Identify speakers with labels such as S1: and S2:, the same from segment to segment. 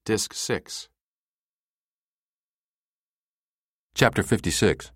S1: Disc 6.
S2: Chapter 56.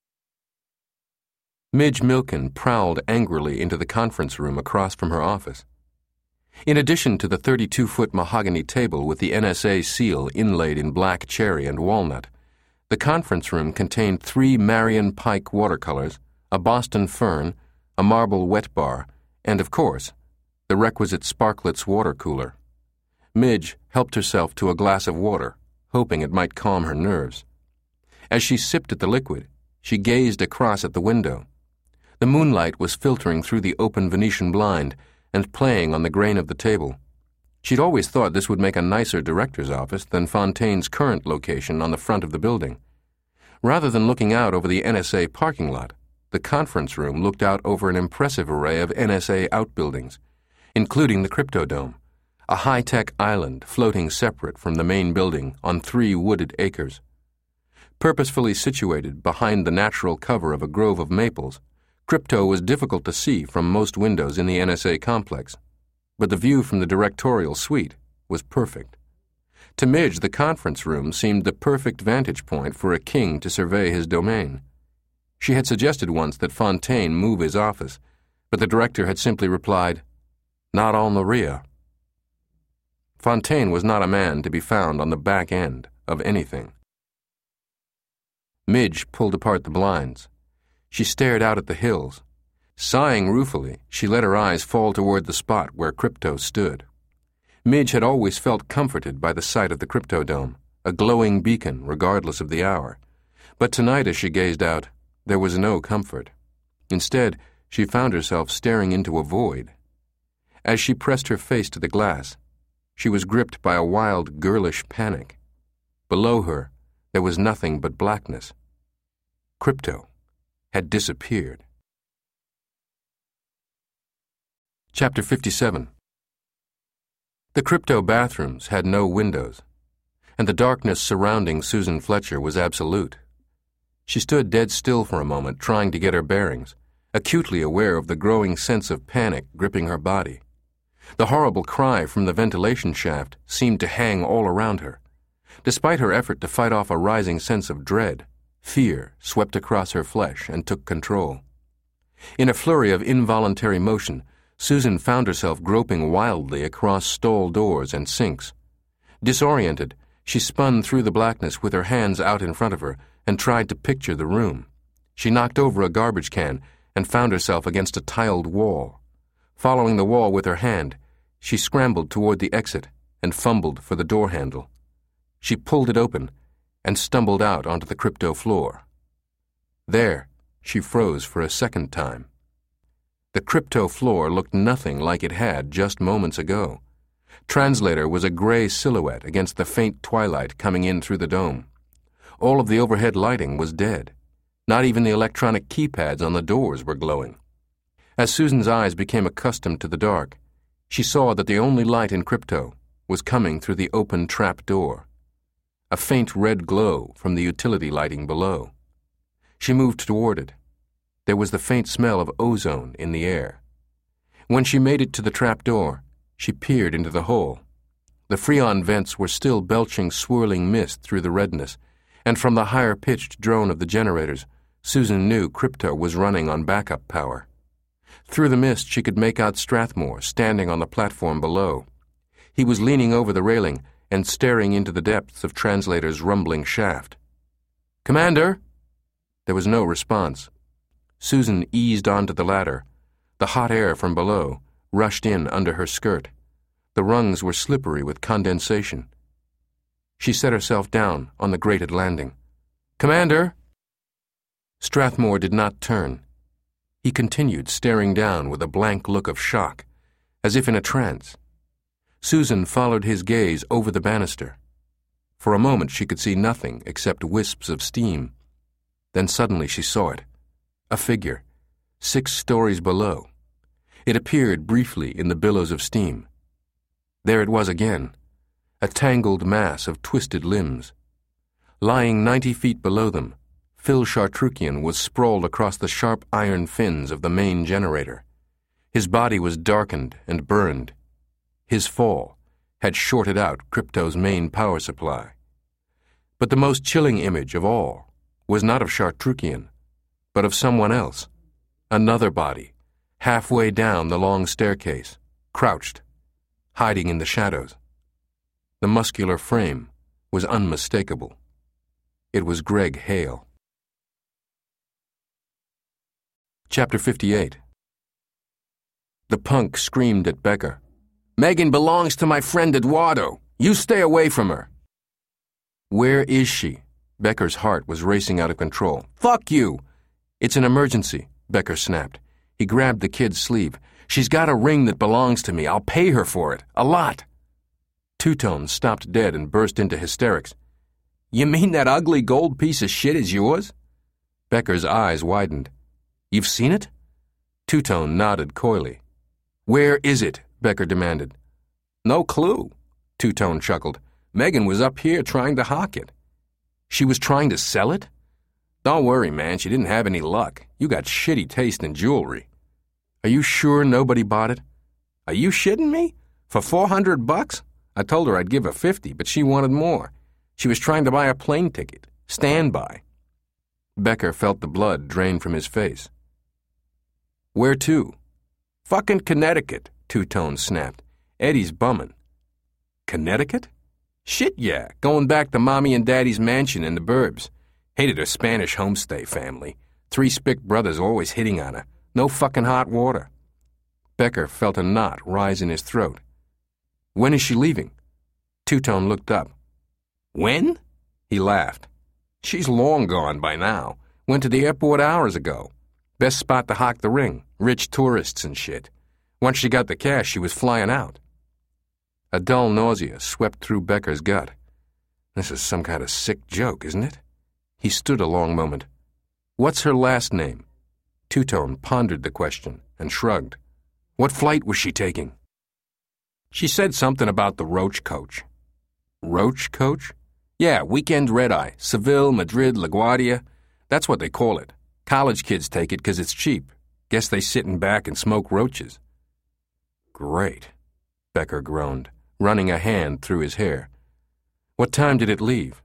S2: Midge Milken prowled angrily into the conference room across from her office. In addition to the 32-foot mahogany table with the NSA seal inlaid in black cherry and walnut, the conference room contained 3 Marion Pike watercolors, a Boston fern, a marble wet bar, and, of course, the requisite Sparklets water cooler. Midge helped herself to a glass of water, hoping it might calm her nerves. As she sipped at the liquid, she gazed across at the window. The moonlight was filtering through the open Venetian blind and playing on the grain of the table. She'd always thought this would make a nicer director's office than Fontaine's current location on the front of the building. Rather than looking out over the NSA parking lot, the conference room looked out over an impressive array of NSA outbuildings, including the Cryptodome, a high-tech island floating separate from the main building on 3 wooded acres. Purposefully situated behind the natural cover of a grove of maples, Crypto was difficult to see from most windows in the NSA complex, but the view from the directorial suite was perfect. To Midge, the conference room seemed the perfect vantage point for a king to survey his domain. She had suggested once that Fontaine move his office, but the director had simply replied, "Not on the rear." Fontaine was not a man to be found on the back end of anything. Midge pulled apart the blinds. She stared out at the hills. Sighing ruefully, she let her eyes fall toward the spot where Crypto stood. Midge had always felt comforted by the sight of the Cryptodome, a glowing beacon regardless of the hour. But tonight as she gazed out, there was no comfort. Instead, she found herself staring into a void. As she pressed her face to the glass, she was gripped by a wild, girlish panic. Below her, there was nothing but blackness. Crypto had disappeared. Chapter 57. The Crypto bathrooms had no windows, and the darkness surrounding Susan Fletcher was absolute. She stood dead still for a moment, trying to get her bearings, acutely aware of the growing sense of panic gripping her body. The horrible cry from the ventilation shaft seemed to hang all around her. Despite her effort to fight off a rising sense of dread, fear swept across her flesh and took control. In a flurry of involuntary motion, Susan found herself groping wildly across stall doors and sinks. Disoriented, she spun through the blackness with her hands out in front of her and tried to picture the room. She knocked over a garbage can and found herself against a tiled wall. Following the wall with her hand, she scrambled toward the exit and fumbled for the door handle. She pulled it open and stumbled out onto the Crypto floor. There, she froze for a second time. The Crypto floor looked nothing like it had just moments ago. Translator was a gray silhouette against the faint twilight coming in through the dome. All of the overhead lighting was dead. Not even the electronic keypads on the doors were glowing. As Susan's eyes became accustomed to the dark, she saw that the only light in Crypto was coming through the open trap door. A faint red glow from the utility lighting below. She moved toward it. There was the faint smell of ozone in the air. When she made it to the trap door, she peered into the hole. The Freon vents were still belching swirling mist through the redness, and from the higher-pitched drone of the generators, Susan knew Crypto was running on backup power. Through the mist, she could make out Strathmore standing on the platform below. He was leaning over the railing and staring into the depths of Translator's rumbling shaft. "Commander!" There was no response. Susan eased onto the ladder. The hot air from below rushed in under her skirt. The rungs were slippery with condensation. She set herself down on the grated landing. "Commander!" Strathmore did not turn. He continued staring down with a blank look of shock, as if in a trance. Susan followed his gaze over the banister. For a moment she could see nothing except wisps of steam. Then suddenly she saw it. A figure, 6 stories below. It appeared briefly in the billows of steam. There it was again, a tangled mass of twisted limbs. Lying 90 feet below them, Phil Chartrukian was sprawled across the sharp iron fins of the main generator. His body was darkened and burned. His fall, had shorted out Crypto's main power supply. But the most chilling image of all was not of Chartrukian, but of someone else, another body, halfway down the long staircase, crouched, hiding in the shadows. The muscular frame was unmistakable. It was Greg Hale. Chapter 58. The punk screamed at Becker. "Megan belongs to my friend Eduardo. You stay away from her." "Where is she?" Becker's heart was racing out of control. "Fuck you!" "It's an emergency," Becker snapped. He grabbed the kid's sleeve. "She's got a ring that belongs to me. I'll pay her for it. A lot." Two-Tone stopped dead and burst into hysterics. "You mean that ugly gold piece of shit is yours?" Becker's eyes widened. "You've seen it?" Two-Tone nodded coyly. "Where is it?" Becker demanded. "No clue," Two-Tone chuckled. "Megan was up here trying to hawk it." "She was trying to sell it?" "Don't worry, man, she didn't have any luck. You got shitty taste in jewelry." "Are you sure nobody bought it?" "Are you shitting me? For $400? I told her I'd give her 50, but she wanted more. She was trying to buy a plane ticket. Standby." Becker felt the blood drain from his face. "Where to?" "Fucking Connecticut," Two-Tone snapped. "Eddie's bumming." "Connecticut?" "Shit, yeah. Going back to Mommy and Daddy's mansion in the burbs. Hated her Spanish homestay family. 3 spick brothers always hitting on her. No fucking hot water." Becker felt a knot rise in his throat. "When is she leaving?" Two-Tone looked up. "When?" He laughed. "She's long gone by now. Went to the airport hours ago. Best spot to hawk the ring. Rich tourists and shit. Once she got the cash, she was flying out." A dull nausea swept through Becker's gut. This is some kind of sick joke, isn't it? He stood a long moment. "What's her last name?" Two-Tone pondered the question and shrugged. "What flight was she taking?" "She said something about the Roach coach." "Roach coach?" "Yeah, weekend red-eye. Seville, Madrid, LaGuardia. That's what they call it. College kids take it 'cause it's cheap. Guess they sit in back and smoke roaches." "Great," Becker groaned, running a hand through his hair. "What time did it leave?"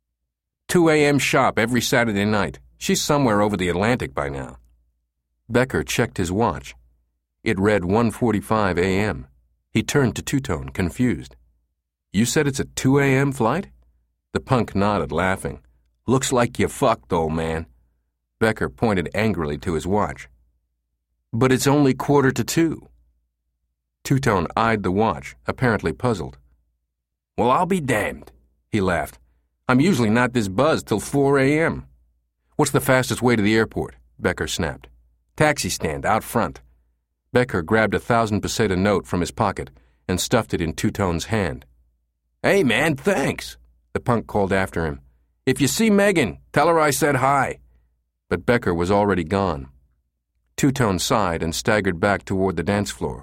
S2: 2 a.m. sharp every Saturday night. She's somewhere over the Atlantic by now." Becker checked his watch. It read 1:45 a.m. He turned to Two-Tone, confused. "You said it's a 2 a.m. flight?" The punk nodded, laughing. "Looks like you fucked, old man." Becker pointed angrily to his watch. "But it's only 1:45. Two-Tone eyed the watch, apparently puzzled. "Well, I'll be damned," he laughed. "I'm usually not this buzzed till 4 a.m. "What's the fastest way to the airport?" Becker snapped. "Taxi stand, out front." Becker grabbed a 1,000 peseta note from his pocket and stuffed it in Two-Tone's hand. "Hey, man, thanks," the punk called after him. "If you see Megan, tell her I said hi." But Becker was already gone. Two-Tone sighed and staggered back toward the dance floor.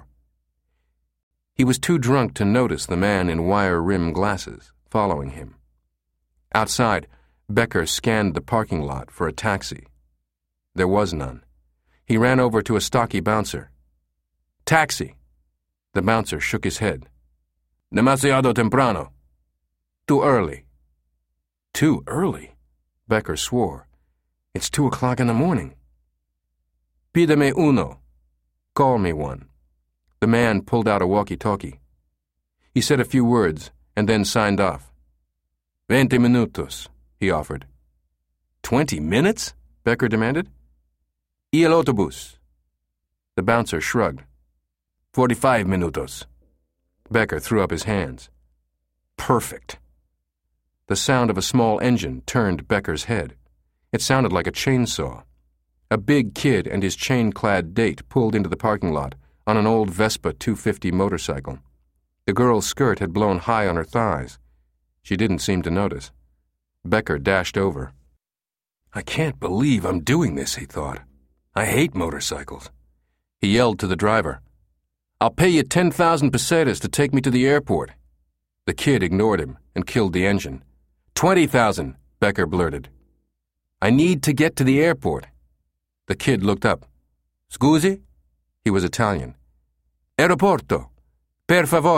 S2: He was too drunk to notice the man in wire-rimmed glasses following him. Outside, Becker scanned the parking lot for a taxi. There was none. He ran over to a stocky bouncer. "Taxi!" The bouncer shook his head. "Demasiado temprano." "Too early." "Too early?" Becker swore. "It's 2 o'clock in the morning." "Pídeme uno." "Call me one." The man pulled out a walkie-talkie. He said a few words and then signed off. 20 minutos, he offered. 20 minutes? Becker demanded. Y el autobús? The bouncer shrugged. 45 minutos. Becker threw up his hands. Perfect. The sound of a small engine turned Becker's head. It sounded like a chainsaw. A big kid and his chain-clad date pulled into the parking lot on an old Vespa 250 motorcycle. The girl's skirt had blown high on her thighs. She didn't seem to notice. Becker dashed over. I can't believe I'm doing this, he thought. I hate motorcycles. He yelled to the driver. I'll pay you 10,000 pesetas to take me to the airport. The kid ignored him and killed the engine. 20,000, Becker blurted. I need to get to the airport. The kid looked up. Scusi? He was Italian. Aeroporto. Per favore,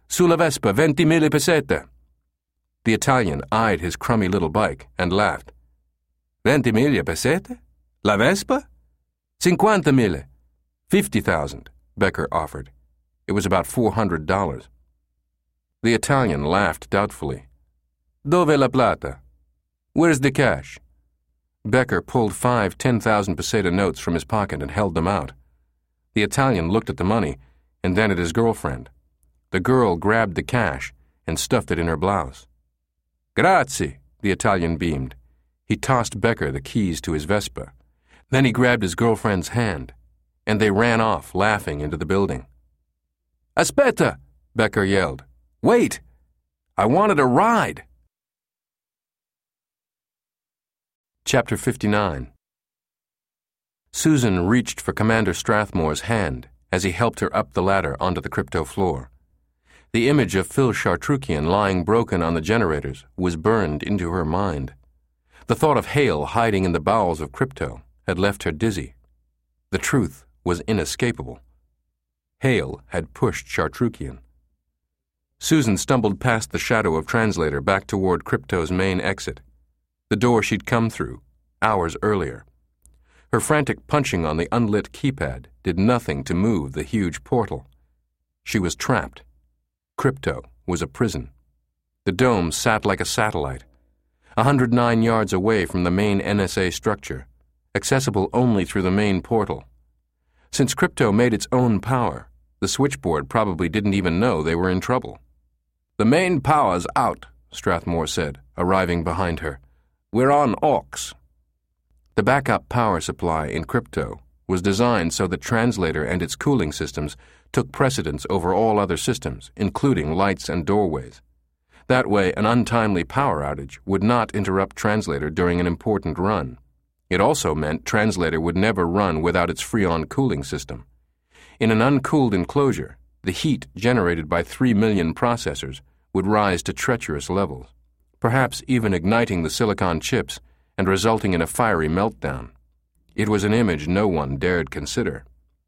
S2: Sulla Vespa, 20.000 pesete. The Italian eyed his crummy little bike and laughed. 20.000 pesete? La Vespa? 50.000. 50,000, Becker offered. It was about $400. The Italian laughed doubtfully. Dove la plata? Where's the cash? Becker pulled 5 10,000 peseta notes from his pocket and held them out. The Italian looked at the money and then at his girlfriend. The girl grabbed the cash and stuffed it in her blouse. Grazie, the Italian beamed. He tossed Becker the keys to his Vespa. Then he grabbed his girlfriend's hand, and they ran off, laughing, into the building. Aspetta, Becker yelled. Wait! I wanted a ride! Chapter 59. Susan reached for Commander Strathmore's hand as he helped her up the ladder onto the crypto floor. The image of Phil Chartrukian lying broken on the generators was burned into her mind. The thought of Hale hiding in the bowels of crypto had left her dizzy. The truth was inescapable. Hale had pushed Chartrukian. Susan stumbled past the shadow of Translator back toward crypto's main exit, the door she'd come through hours earlier. Her frantic punching on the unlit keypad did nothing to move the huge portal. She was trapped. Crypto was a prison. The dome sat like a satellite, 109 yards away from the main NSA structure, accessible only through the main portal. Since Crypto made its own power, the switchboard probably didn't even know they were in trouble. The main power's out, Strathmore said, arriving behind her. We're on aux. The backup power supply in Crypto was designed so that Translator and its cooling systems took precedence over all other systems, including lights and doorways. That way, an untimely power outage would not interrupt Translator during an important run. It also meant Translator would never run without its Freon cooling system. In an uncooled enclosure, the heat generated by 3 million processors would rise to treacherous levels, perhaps even igniting the silicon chips and resulting in a fiery meltdown. It was an image no one dared consider.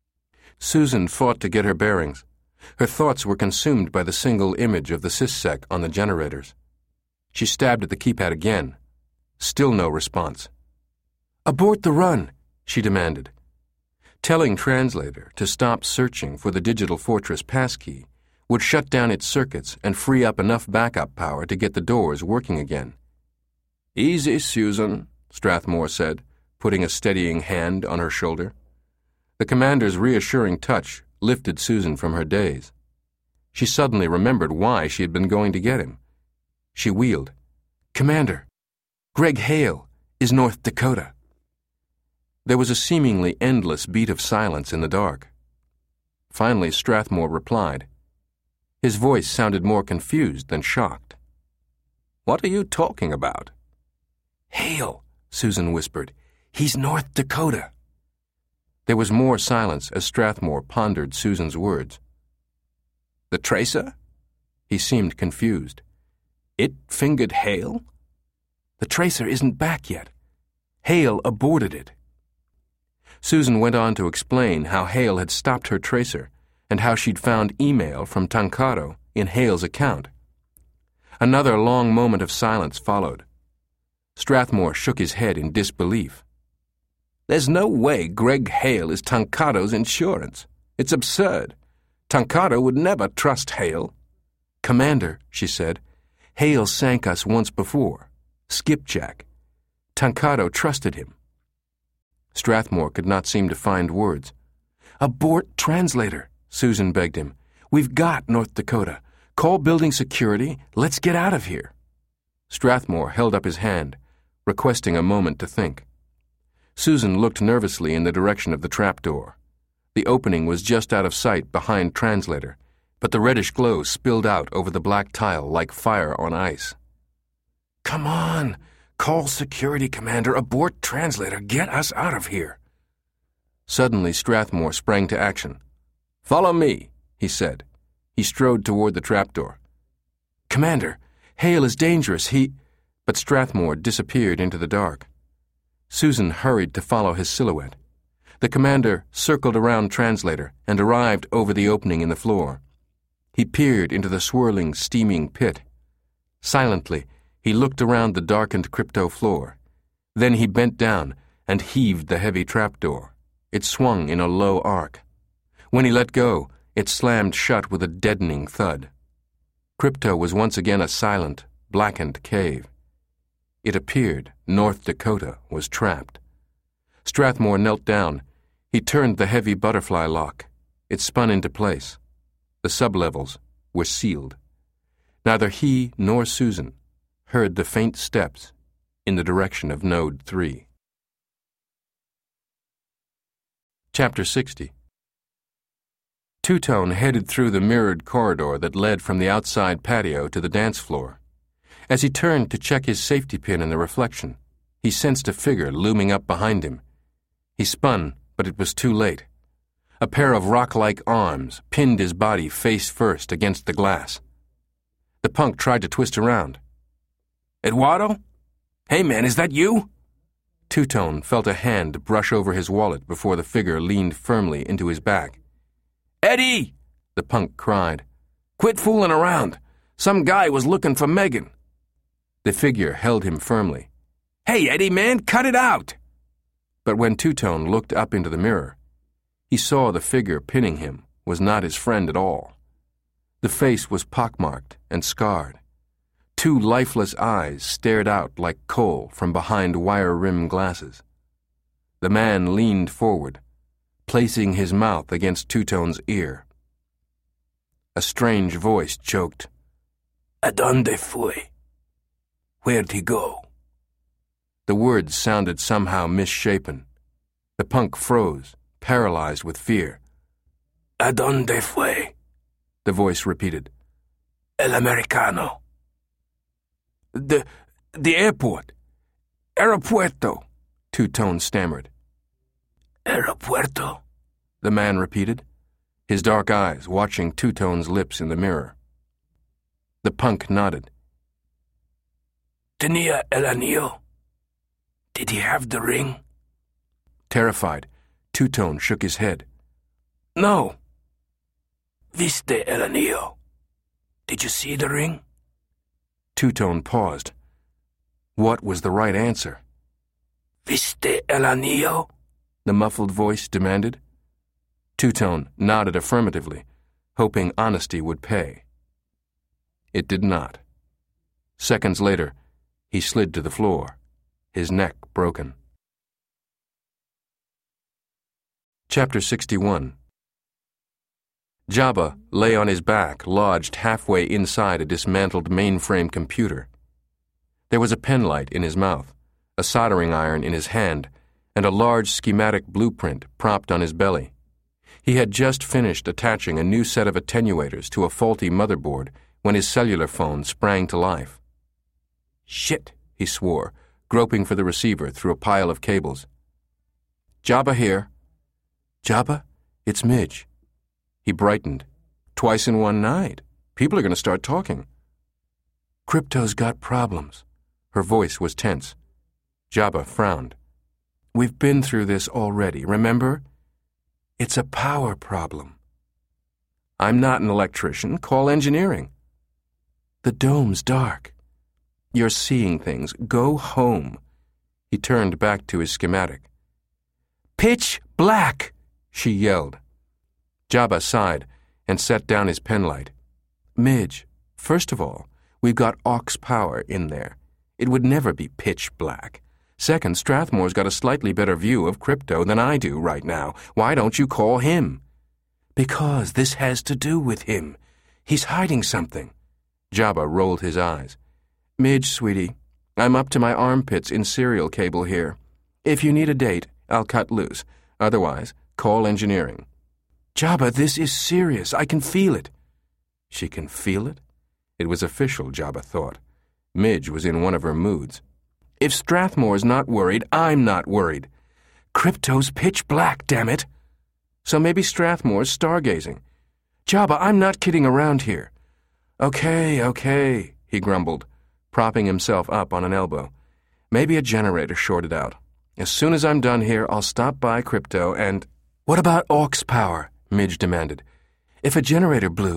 S2: Susan fought to get her bearings. Her thoughts were consumed by the single image of the syssec on the generators. She stabbed at the keypad again. Still no response. "Abort the run," she demanded. Telling Translator to stop searching for the Digital Fortress passkey would shut down its circuits and free up enough backup power to get the doors working again. "Easy, Susan," Strathmore said, putting a steadying hand on her shoulder. The commander's reassuring touch lifted Susan from her daze. She suddenly remembered why she had been going to get him. She wheeled. "Commander, Greg Hale is North Dakota." There was a seemingly endless beat of silence in the dark. Finally, Strathmore replied. His voice sounded more confused than shocked. "What are you talking about?" "Hale," Susan whispered. "He's North Dakota." There was more silence as Strathmore pondered Susan's words. "The tracer?" He seemed confused. "It fingered Hale?" "The tracer isn't back yet. Hale aborted it." Susan went on to explain how Hale had stopped her tracer and how she'd found email from Tancado in Hale's account. Another long moment of silence followed. Strathmore shook his head in disbelief. "There's no way Greg Hale is Tancado's insurance. It's absurd. Tancado would never trust Hale." "Commander," she said, "Hale sank us once before. Skipjack. Tancado trusted him." Strathmore could not seem to find words. "Abort Translator," Susan begged him. "We've got North Dakota. Call building security. Let's get out of here." Strathmore held up his hand, requesting a moment to think. Susan looked nervously in the direction of the trapdoor. The opening was just out of sight behind Translator, but the reddish glow spilled out over the black tile like fire on ice. "Come on! Call security, Commander. Abort Translator. Get us out of here." Suddenly, Strathmore sprang to action. "Follow me," he said. He strode toward the trapdoor. "Commander, Hale is dangerous. But Strathmore disappeared into the dark. Susan hurried to follow his silhouette. The commander circled around Translator and arrived over the opening in the floor. He peered into the swirling, steaming pit. Silently, he looked around the darkened crypto floor. Then he bent down and heaved the heavy trapdoor. It swung in a low arc. When he let go, it slammed shut with a deadening thud. Crypto was once again a silent, blackened cave. It appeared North Dakota was trapped. Strathmore knelt down. He turned the heavy butterfly lock. It spun into place. The sublevels were sealed. Neither he nor Susan heard the faint steps in the direction of Node 3. Chapter 60. Two-Tone headed through the mirrored corridor that led from the outside patio to the dance floor. As he turned to check his safety pin in the reflection, he sensed a figure looming up behind him. He spun, but it was too late. A pair of rock-like arms pinned his body face first against the glass. The punk tried to twist around. "Eduardo? Hey man, is that you?" Two-Tone felt a hand brush over his wallet before the figure leaned firmly into his back. "Eddie!" the punk cried. "Quit fooling around. Some guy was looking for Megan." The figure held him firmly. "Hey Eddie man, cut it out!" But when Two-Tone looked up into the mirror, he saw the figure pinning him was not his friend at all. The face was pockmarked and scarred. Two lifeless eyes stared out like coal from behind wire-rimmed glasses. The man leaned forward, placing his mouth against Two-Tone's ear. A strange voice choked. "Adonde fue? Where'd he go?" The words sounded somehow misshapen. The punk froze, paralyzed with fear. "Adonde fue?" the voice repeated. "El Americano." The airport. Aeropuerto," Two-Tone stammered. "Aeropuerto," the man repeated, his dark eyes watching Two-Tone's lips in the mirror. The punk nodded. "Tenía el anillo? Did he have the ring?" Terrified, Two-Tone shook his head. "No." "Viste el anillo? Did you see the ring?" Two-Tone paused. What was the right answer? "Viste el anillo?" the muffled voice demanded. Two-Tone nodded affirmatively, hoping honesty would pay. It did not. Seconds later, he slid to the floor, his neck broken. Chapter 61. Jabba lay on his back, lodged halfway inside a dismantled mainframe computer. There was a penlight in his mouth, a soldering iron in his hand, and a large schematic blueprint propped on his belly. He had just finished attaching a new set of attenuators to a faulty motherboard when his cellular phone sprang to life. "Shit," he swore, groping for the receiver through a pile of cables. "Jabba here." "Jabba, it's Midge." He brightened. "Twice in one night. People are going to start talking." "Crypto's got problems." Her voice was tense. Jabba frowned. "We've been through this already, remember? It's a power problem." "I'm not an electrician. Call engineering." "The dome's dark. You're seeing things. Go home." He turned back to his schematic. "Pitch black!" she yelled. Jabba sighed and set down his penlight. "Midge, first of all, we've got aux power in there. It would never be pitch black. Second, Strathmore's got a slightly better view of Crypto than I do right now. Why don't you call him?" "Because this has to do with him. He's hiding something." Jabba rolled his eyes. "Midge, sweetie, I'm up to my armpits in serial cable here. If you need a date, I'll cut loose. Otherwise, call engineering." "Jabba, this is serious. I can feel it." She can feel it? It was official, Jabba thought. Midge was in one of her moods. "If Strathmore's not worried, I'm not worried. Crypto's pitch black, damn it. So maybe Strathmore's stargazing. Jabba, I'm not kidding around here." Okay, he grumbled, propping himself up on an elbow. "Maybe a generator shorted out. As soon as I'm done here, I'll stop by Crypto and—" "What about aux power?" Midge demanded. "If a generator blew,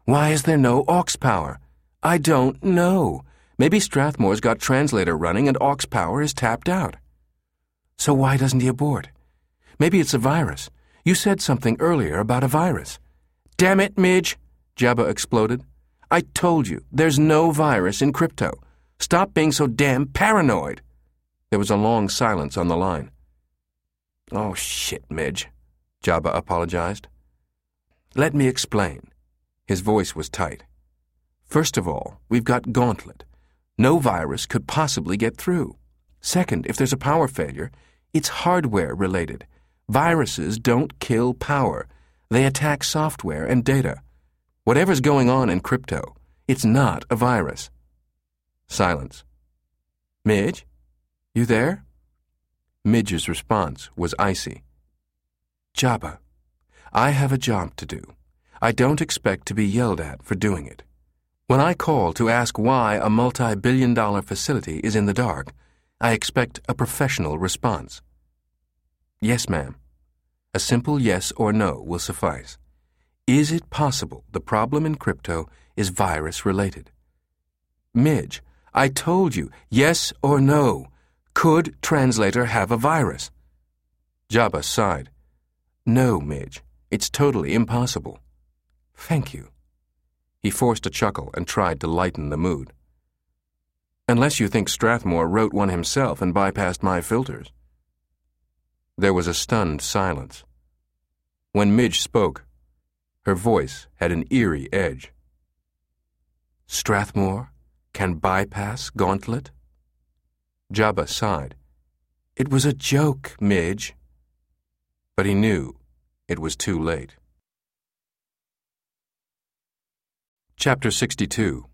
S2: Why is there no aux power? I don't know. Maybe Strathmore's got translator running and aux power is tapped out. So why doesn't he abort? Maybe it's a virus. You said something earlier about a virus. Damn it, Midge, Jabba exploded. I told you, there's no virus in crypto. Stop being so damn paranoid. There was a long silence on the line. Oh, shit, Midge, Jabba apologized. Let me explain. His voice was tight. First of all, we've got Gauntlet. No virus could possibly get through. Second, if there's a power failure, it's hardware-related. Viruses don't kill power. They attack software and data. Whatever's going on in crypto, it's not a virus. Silence. Midge? You there? Midge's response was icy. Jabba, I have a job to do. I don't expect to be yelled at for doing it. When I call to ask why a multi-billion-dollar facility is in the dark, I expect a professional response. Yes, ma'am. A simple yes or no will suffice. Is it possible the problem in crypto is virus-related? Midge, I told you, yes or no. Could Translator have a virus? Jabba sighed. No, Midge. It's totally impossible. Thank you. He forced a chuckle and tried to lighten the mood. Unless you think Strathmore wrote one himself and bypassed my filters. There was a stunned silence. When Midge spoke, her voice had an eerie edge. Strathmore can bypass Gauntlet? Jabba sighed. It was a joke, Midge. But he knew it was too late. Chapter 62.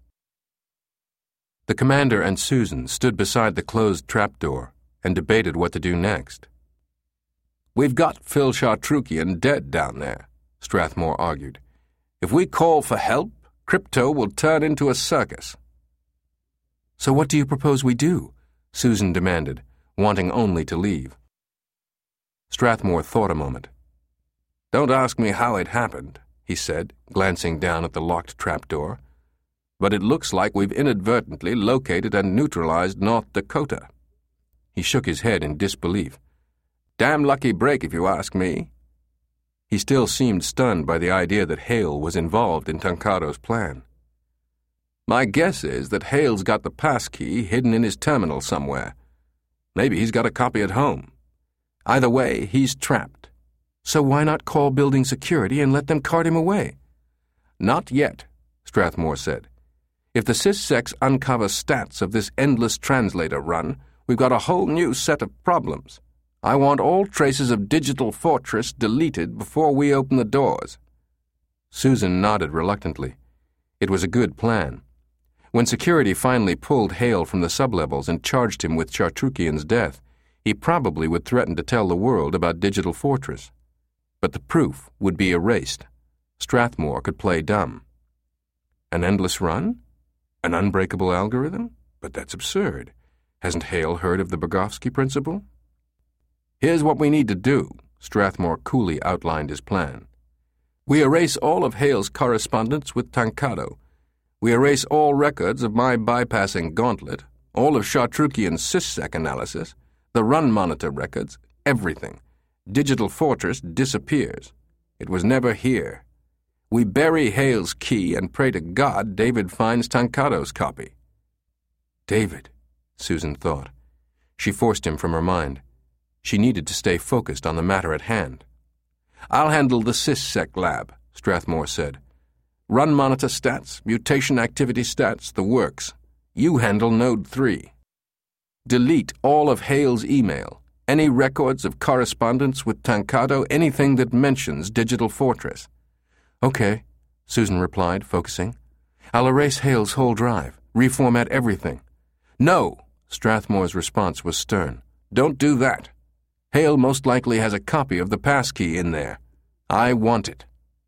S2: The commander and Susan stood beside the closed trapdoor and debated what to do next. We've got Phil Chartrukian dead down there, Strathmore argued. If we call for help, crypto will turn into a circus. So what do you propose we do? Susan demanded, wanting only to leave. Strathmore thought a moment. Don't ask me how it happened, he said, glancing down at the locked trapdoor. But it looks like we've inadvertently located and neutralized North Dakota. He shook his head in disbelief. Damn lucky break, if you ask me. He still seemed stunned by the idea that Hale was involved in Tankado's plan. My guess is that Hale's got the passkey hidden in his terminal somewhere. Maybe he's got a copy at home. Either way, he's trapped. So why not call building security and let them cart him away? Not yet, Strathmore said. If the SysSex uncover stats of this endless translator run, we've got a whole new set of problems. I want all traces of Digital Fortress deleted before we open the doors. Susan nodded reluctantly. It was a good plan. When security finally pulled Hale from the sublevels and charged him with Chartrukian's death, he probably would threaten to tell the world about Digital Fortress. But the proof would be erased. Strathmore could play dumb. An endless run? An unbreakable algorithm? But that's absurd. Hasn't Hale heard of the Bogofsky principle? Here's what we need to do, Strathmore coolly outlined his plan. We erase all of Hale's correspondence with Tankado. We erase all records of my bypassing Gauntlet, all of Chartrukian's SysSec analysis, the run monitor records, everything. Digital Fortress disappears. It was never here. We bury Hale's key and pray to God David finds Tankado's copy. David, Susan thought. She forced him from her mind. She needed to stay focused on the matter at hand. I'll handle the SysSec lab, Strathmore said. Run monitor stats, mutation activity stats, the works. You handle Node 3. Delete all of Hale's email, any records of correspondence with Tankado, anything that mentions Digital Fortress. Okay, Susan replied, focusing. I'll erase Hale's whole drive, reformat everything. No, Strathmore's response was stern. Don't do that. Hale most likely has a copy of the passkey in there. I want it.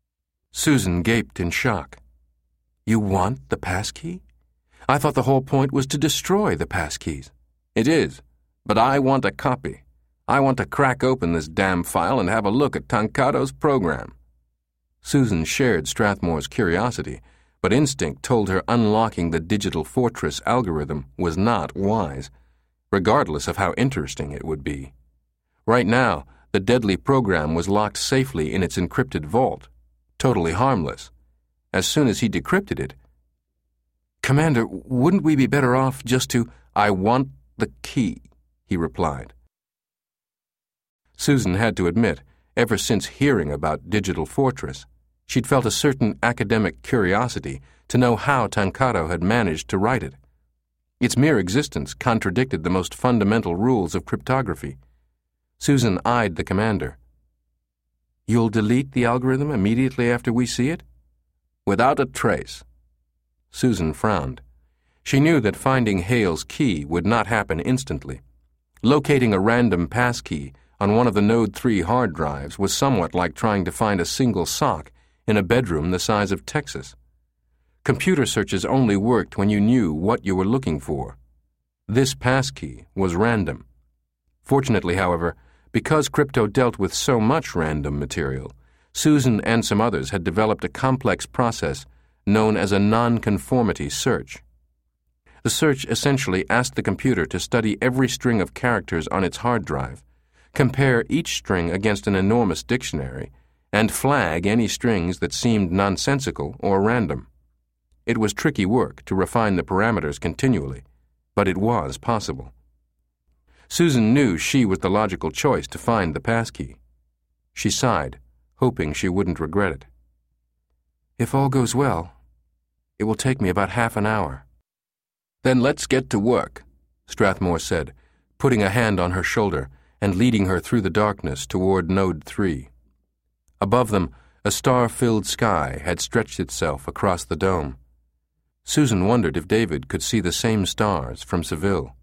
S2: Susan gaped in shock. You want the passkey? I thought the whole point was to destroy the passkeys. It is, but I want a copy. I want to crack open this damn file and have a look at Tankado's program. Susan shared Strathmore's curiosity, but instinct told her unlocking the digital fortress algorithm was not wise, regardless of how interesting it would be. Right now, the deadly program was locked safely in its encrypted vault, totally harmless. As soon as he decrypted it, "Commander, wouldn't we be better off just to—" "I want the key," he replied. Susan had to admit, ever since hearing about Digital Fortress, she'd felt a certain academic curiosity to know how Tancado had managed to write it. Its mere existence contradicted the most fundamental rules of cryptography. Susan eyed the commander. "You'll delete the algorithm immediately after we see it?" "Without a trace." Susan frowned. She knew that finding Hale's key would not happen instantly. Locating a random passkey on one of the Node 3 hard drives was somewhat like trying to find a single sock in a bedroom the size of Texas. Computer searches only worked when you knew what you were looking for. This passkey was random. Fortunately, however, because crypto dealt with so much random material, Susan and some others had developed a complex process known as a nonconformity search. The search essentially asked the computer to study every string of characters on its hard drive, compare each string against an enormous dictionary, and flag any strings that seemed nonsensical or random. It was tricky work to refine the parameters continually, but it was possible. Susan knew she was the logical choice to find the passkey. She sighed, hoping she wouldn't regret it. "If all goes well, it will take me about half an hour." "Then let's get to work," Strathmore said, putting a hand on her shoulder and leading her through the darkness toward Node 3. Above them, a star-filled sky had stretched itself across the dome. Susan wondered if David could see the same stars from Seville.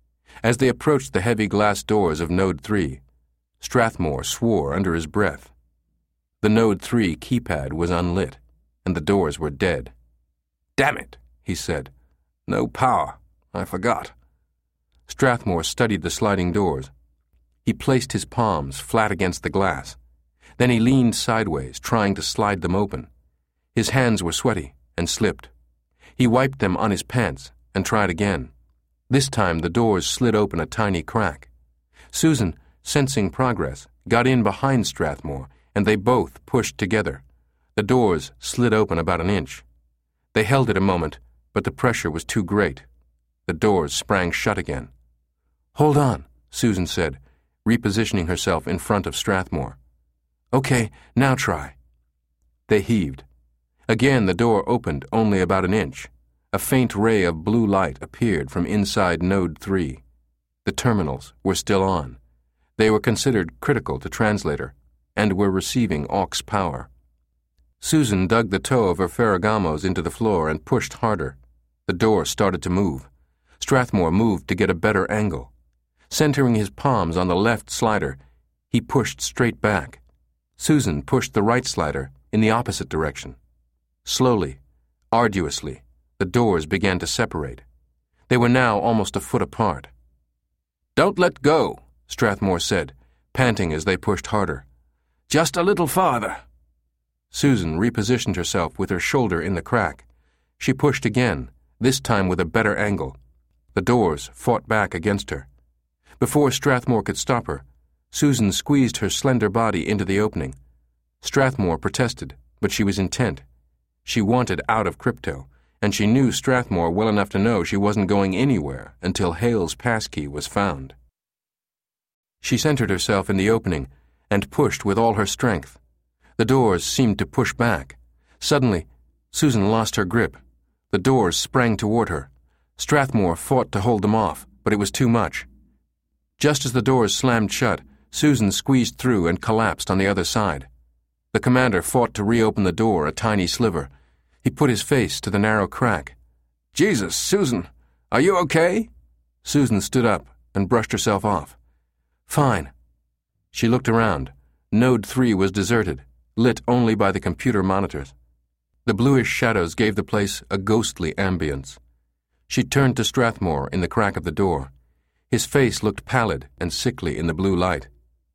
S2: As they approached the heavy glass doors of Node 3, Strathmore swore under his breath. The Node 3 keypad was unlit, and the doors were dead. "Damn it," he said. "No power. I forgot." Strathmore studied the sliding doors. He placed his palms flat against the glass. Then he leaned sideways, trying to slide them open. His hands were sweaty and slipped. He wiped them on his pants and tried again. This time the doors slid open a tiny crack. Susan, sensing progress, got in behind Strathmore, and they both pushed together. The doors slid open about an inch. They held it a moment, but the pressure was too great. The doors sprang shut again. "Hold on," Susan said, repositioning herself in front of Strathmore. "Okay, now try." They heaved. Again the door opened only about an inch. A faint ray of blue light appeared from inside Node 3. The terminals were still on. They were considered critical to Translator and were receiving aux power. Susan dug the toe of her Ferragamos into the floor and pushed harder. The door started to move. Strathmore moved to get a better angle. Centering his palms on the left slider, he pushed straight back. Susan pushed the right slider in the opposite direction. Slowly, arduously, the doors began to separate. They were now almost a foot apart. "Don't let go," Strathmore said, panting as they pushed harder. "Just a little farther." Susan repositioned herself with her shoulder in the crack. She pushed again, this time with a better angle. The doors fought back against her. Before Strathmore could stop her, Susan squeezed her slender body into the opening. Strathmore protested, but she was intent. She wanted out of crypto, and she knew Strathmore well enough to know she wasn't going anywhere until Hale's passkey was found. She centered herself in the opening and pushed with all her strength. The doors seemed to push back. Suddenly, Susan lost her grip. The doors sprang toward her. Strathmore fought to hold them off, but it was too much. Just as the doors slammed shut, Susan squeezed through and collapsed on the other side. The commander fought to reopen the door a tiny sliver. He put his face to the narrow crack. "Jesus, Susan, are you okay?" Susan stood up and brushed herself off. "Fine." She looked around. Node 3 was deserted, lit only by the computer monitors. The bluish shadows gave the place a ghostly ambience. She turned to Strathmore in the crack of the door. His face looked pallid and sickly in the blue light.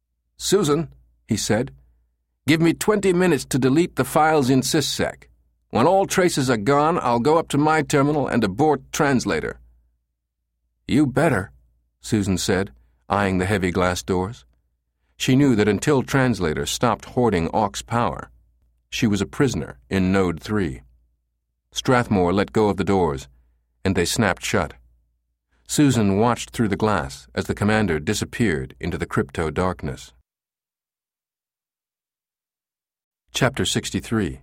S2: "Susan," he said, "give me 20 minutes to delete the files in SysSec. When all traces are gone, I'll go up to my terminal and abort translator." "You better," Susan said, eyeing the heavy glass doors. She knew that until translator stopped hoarding aux power, she was a prisoner in Node 3. Strathmore let go of the doors, and they snapped shut. Susan watched through the glass as the commander disappeared into the crypto darkness. Chapter 63.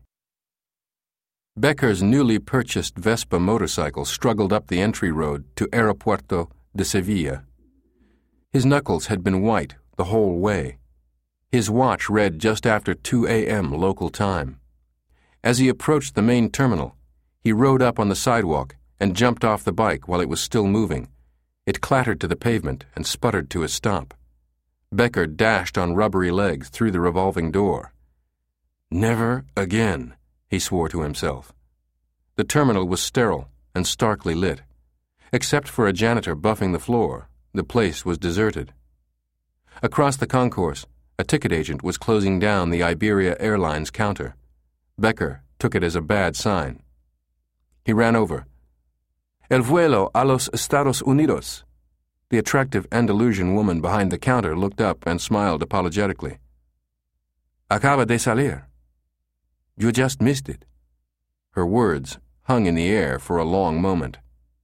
S2: Becker's newly purchased Vespa motorcycle struggled up the entry road to Aeropuerto de Sevilla. His knuckles had been white the whole way. His watch read just after 2 a.m. local time. As he approached the main terminal, he rode up on the sidewalk and jumped off the bike while it was still moving. It clattered to the pavement and sputtered to a stop. Becker dashed on rubbery legs through the revolving door. Never again, he swore to himself. The terminal was sterile and starkly lit. Except for a janitor buffing the floor, the place was deserted. Across the concourse, a ticket agent was closing down the Iberia Airlines counter. Becker took it as a bad sign. He ran over. "El vuelo a los Estados Unidos." The attractive Andalusian woman behind the counter looked up and smiled apologetically. "Acaba de salir. You just missed it." Her words hung in the air for a long moment.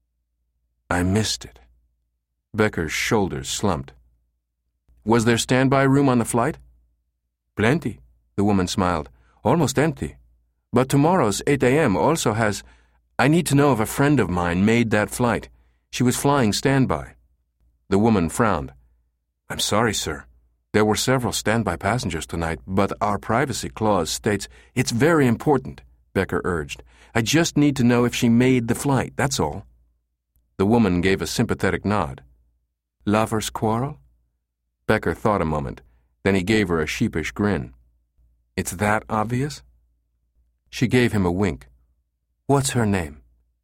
S2: "I missed it." Becker's shoulders slumped. "Was there standby room on the flight?" "Plenty," the woman smiled. "Almost empty. But tomorrow's 8 a.m. also has... I need to know if a friend of mine made that flight. She was flying standby." The woman frowned. "I'm sorry, sir. There were several standby passengers tonight, but our privacy clause states..." "It's very important," Becker urged. "I just need to know if she made the flight, that's all." The woman gave a sympathetic nod. "Lovers' quarrel?" Becker thought a moment. Then he gave her a sheepish grin. "It's that obvious?" She gave him a wink. "What's her name?"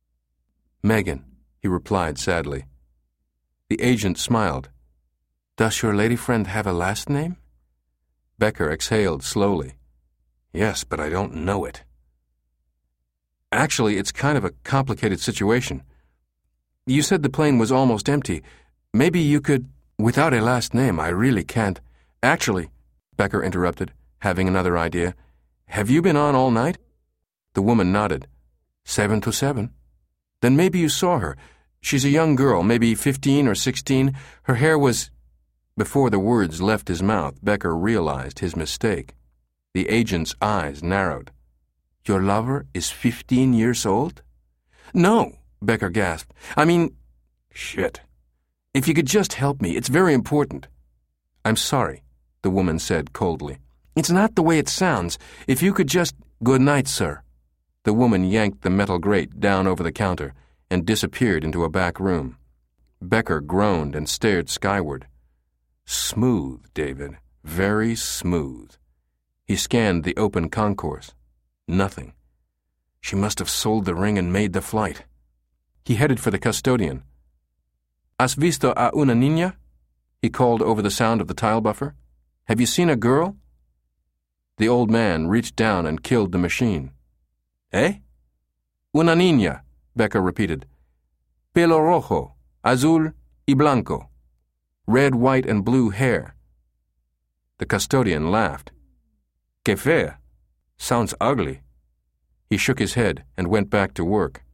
S2: "Megan," he replied sadly. The agent smiled. "Does your lady friend have a last name?" Becker exhaled slowly. "Yes, but I don't know it." "Actually, it's kind of a complicated situation. You said the plane was almost empty. Maybe you could..." "Without a last name, I really can't..." "Actually," Becker interrupted, having another idea, "have you been on all night?" The woman nodded. 7 to 7. "Then maybe you saw her. She's a young girl, maybe 15 or 16. Her hair was..." Before the words left his mouth, Becker realized his mistake. The agent's eyes narrowed. "Your lover is 15 years old?" "No," Becker gasped. "I mean..." "Shit. If you could just help me, it's very important." "I'm sorry," the woman said coldly. "It's not the way it sounds. If you could just..." "Good night, sir." The woman yanked the metal grate down over the counter and disappeared into a back room. Becker groaned and stared skyward. Smooth, David. Very smooth. He scanned the open concourse. Nothing. She must have sold the ring and made the flight. He headed for the custodian. "Has visto a una niña?" He called over the sound of the tile buffer. "Have you seen a girl?" The old man reached down and killed the machine. "Eh?" "Una niña," Becker repeated. "Pelo rojo, azul y blanco. Red, white, and blue hair." The custodian laughed. "Que fea. Sounds ugly." He shook his head and went back to work.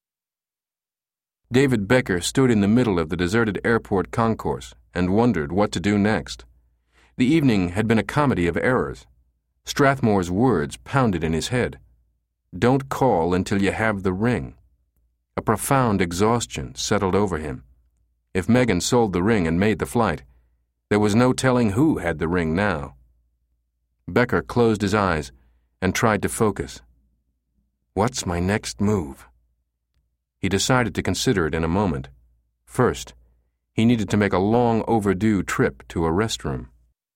S2: David Becker stood in the middle of the deserted airport concourse and wondered what to do next. The evening had been a comedy of errors. Strathmore's words pounded in his head. "Don't call until you have the ring." A profound exhaustion settled over him. If Megan sold the ring and made the flight, there was no telling who had the ring now. Becker closed his eyes and tried to focus. What's my next move? He decided to consider it in a moment. First, he needed to make a long overdue trip to a restroom.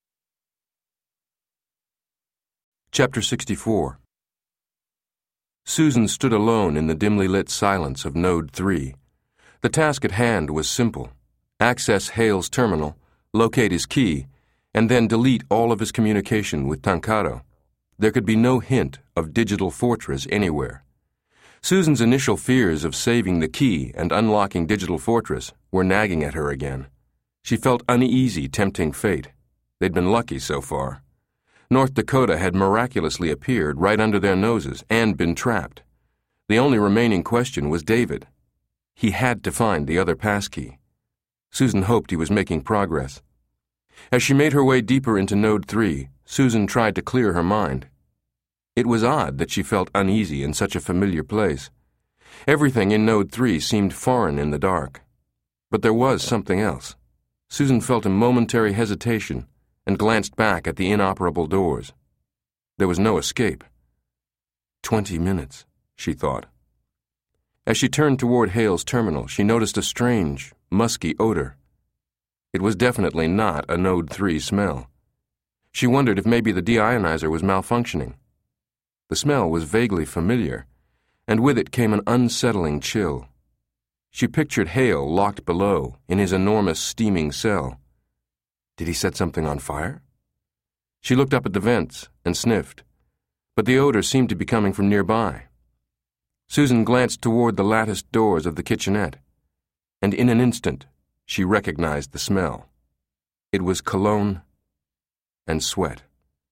S2: Chapter 64. Susan stood alone in the dimly lit silence of Node 3. The task at hand was simple. Access Hale's terminal, locate his key, and then delete all of his communication with Tancaro. There could be no hint of Digital Fortress anywhere. Susan's initial fears of saving the key and unlocking Digital Fortress were nagging at her again. She felt uneasy tempting fate. They'd been lucky so far. North Dakota had miraculously appeared right under their noses and been trapped. The only remaining question was David. He had to find the other passkey. Susan hoped he was making progress. As she made her way deeper into Node 3, Susan tried to clear her mind. It was odd that she felt uneasy in such a familiar place. Everything in Node 3 seemed foreign in the dark. But there was something else. Susan felt a momentary hesitation and glanced back at the inoperable doors. There was no escape. 20 minutes, she thought. As she turned toward Hale's terminal, she noticed a strange, musky odor. It was definitely not a Node 3 smell. She wondered if maybe the deionizer was malfunctioning. The smell was vaguely familiar, and with it came an unsettling chill. She pictured Hale locked below in his enormous steaming cell. Did he set something on fire? She looked up at the vents and sniffed, but the odor seemed to be coming from nearby. Susan glanced toward the latticed doors of the kitchenette, and in an instant she recognized the smell. It was cologne and sweat.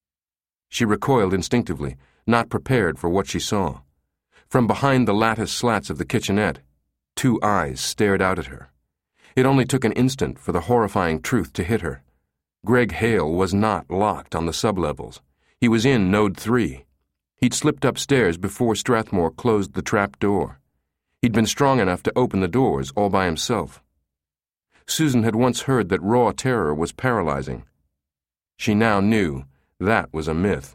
S2: She recoiled instinctively, not prepared for what she saw. From behind the lattice slats of the kitchenette, 2 eyes stared out at her. It only took an instant for the horrifying truth to hit her. Greg Hale was not locked on the sublevels. He was in Node 3. He'd slipped upstairs before Strathmore closed the trap door. He'd been strong enough to open the doors all by himself. Susan had once heard that raw terror was paralyzing. She now knew that was a myth.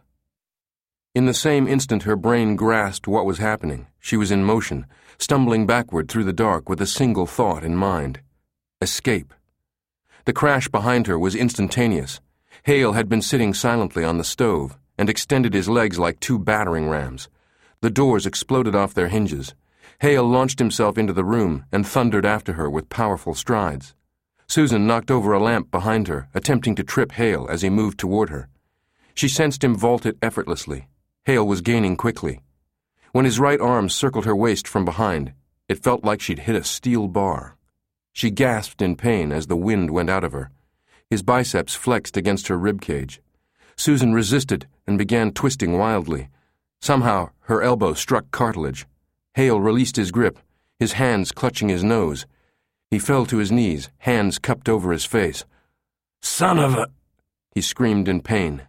S2: In the same instant her brain grasped what was happening, she was in motion, stumbling backward through the dark with a single thought in mind: escape. The crash behind her was instantaneous. Hale had been sitting silently on the stove and extended his legs like 2 battering rams. The doors exploded off their hinges. Hale launched himself into the room and thundered after her with powerful strides. Susan knocked over a lamp behind her, attempting to trip Hale as he moved toward her. She sensed him vault it effortlessly. Hale was gaining quickly. When his right arm circled her waist from behind, it felt like she'd hit a steel bar. She gasped in pain as the wind went out of her. His biceps flexed against her ribcage. Susan resisted and began twisting wildly. Somehow, her elbow struck cartilage. Hale released his grip, his hands clutching his nose. He fell to his knees, hands cupped over his face. "Son of a—" he screamed in pain.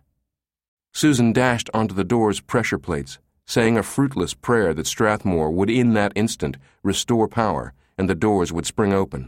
S2: Susan dashed onto the door's pressure plates, saying a fruitless prayer that Strathmore would in that instant restore power and the doors would spring open.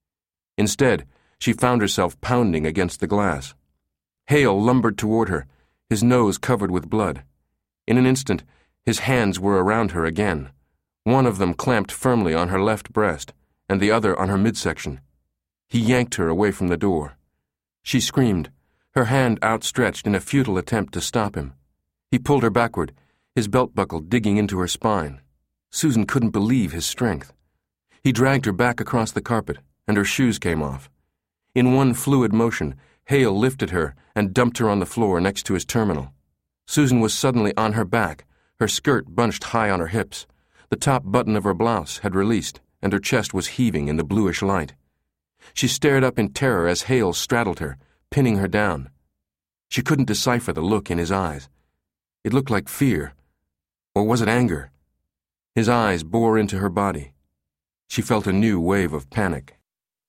S2: Instead, she found herself pounding against the glass. Hale lumbered toward her, his nose covered with blood. In an instant, his hands were around her again. One of them clamped firmly on her left breast, and the other on her midsection. He yanked her away from the door. She screamed, her hand outstretched in a futile attempt to stop him. He pulled her backward, his belt buckle digging into her spine. Susan couldn't believe his strength. He dragged her back across the carpet, and her shoes came off. In one fluid motion, Hale lifted her and dumped her on the floor next to his terminal. Susan was suddenly on her back, her skirt bunched high on her hips. The top button of her blouse had released, and her chest was heaving in the bluish light. She stared up in terror as Hale straddled her, pinning her down. She couldn't decipher the look in his eyes. It looked like fear. Or was it anger? His eyes bore into her body. She felt a new wave of panic.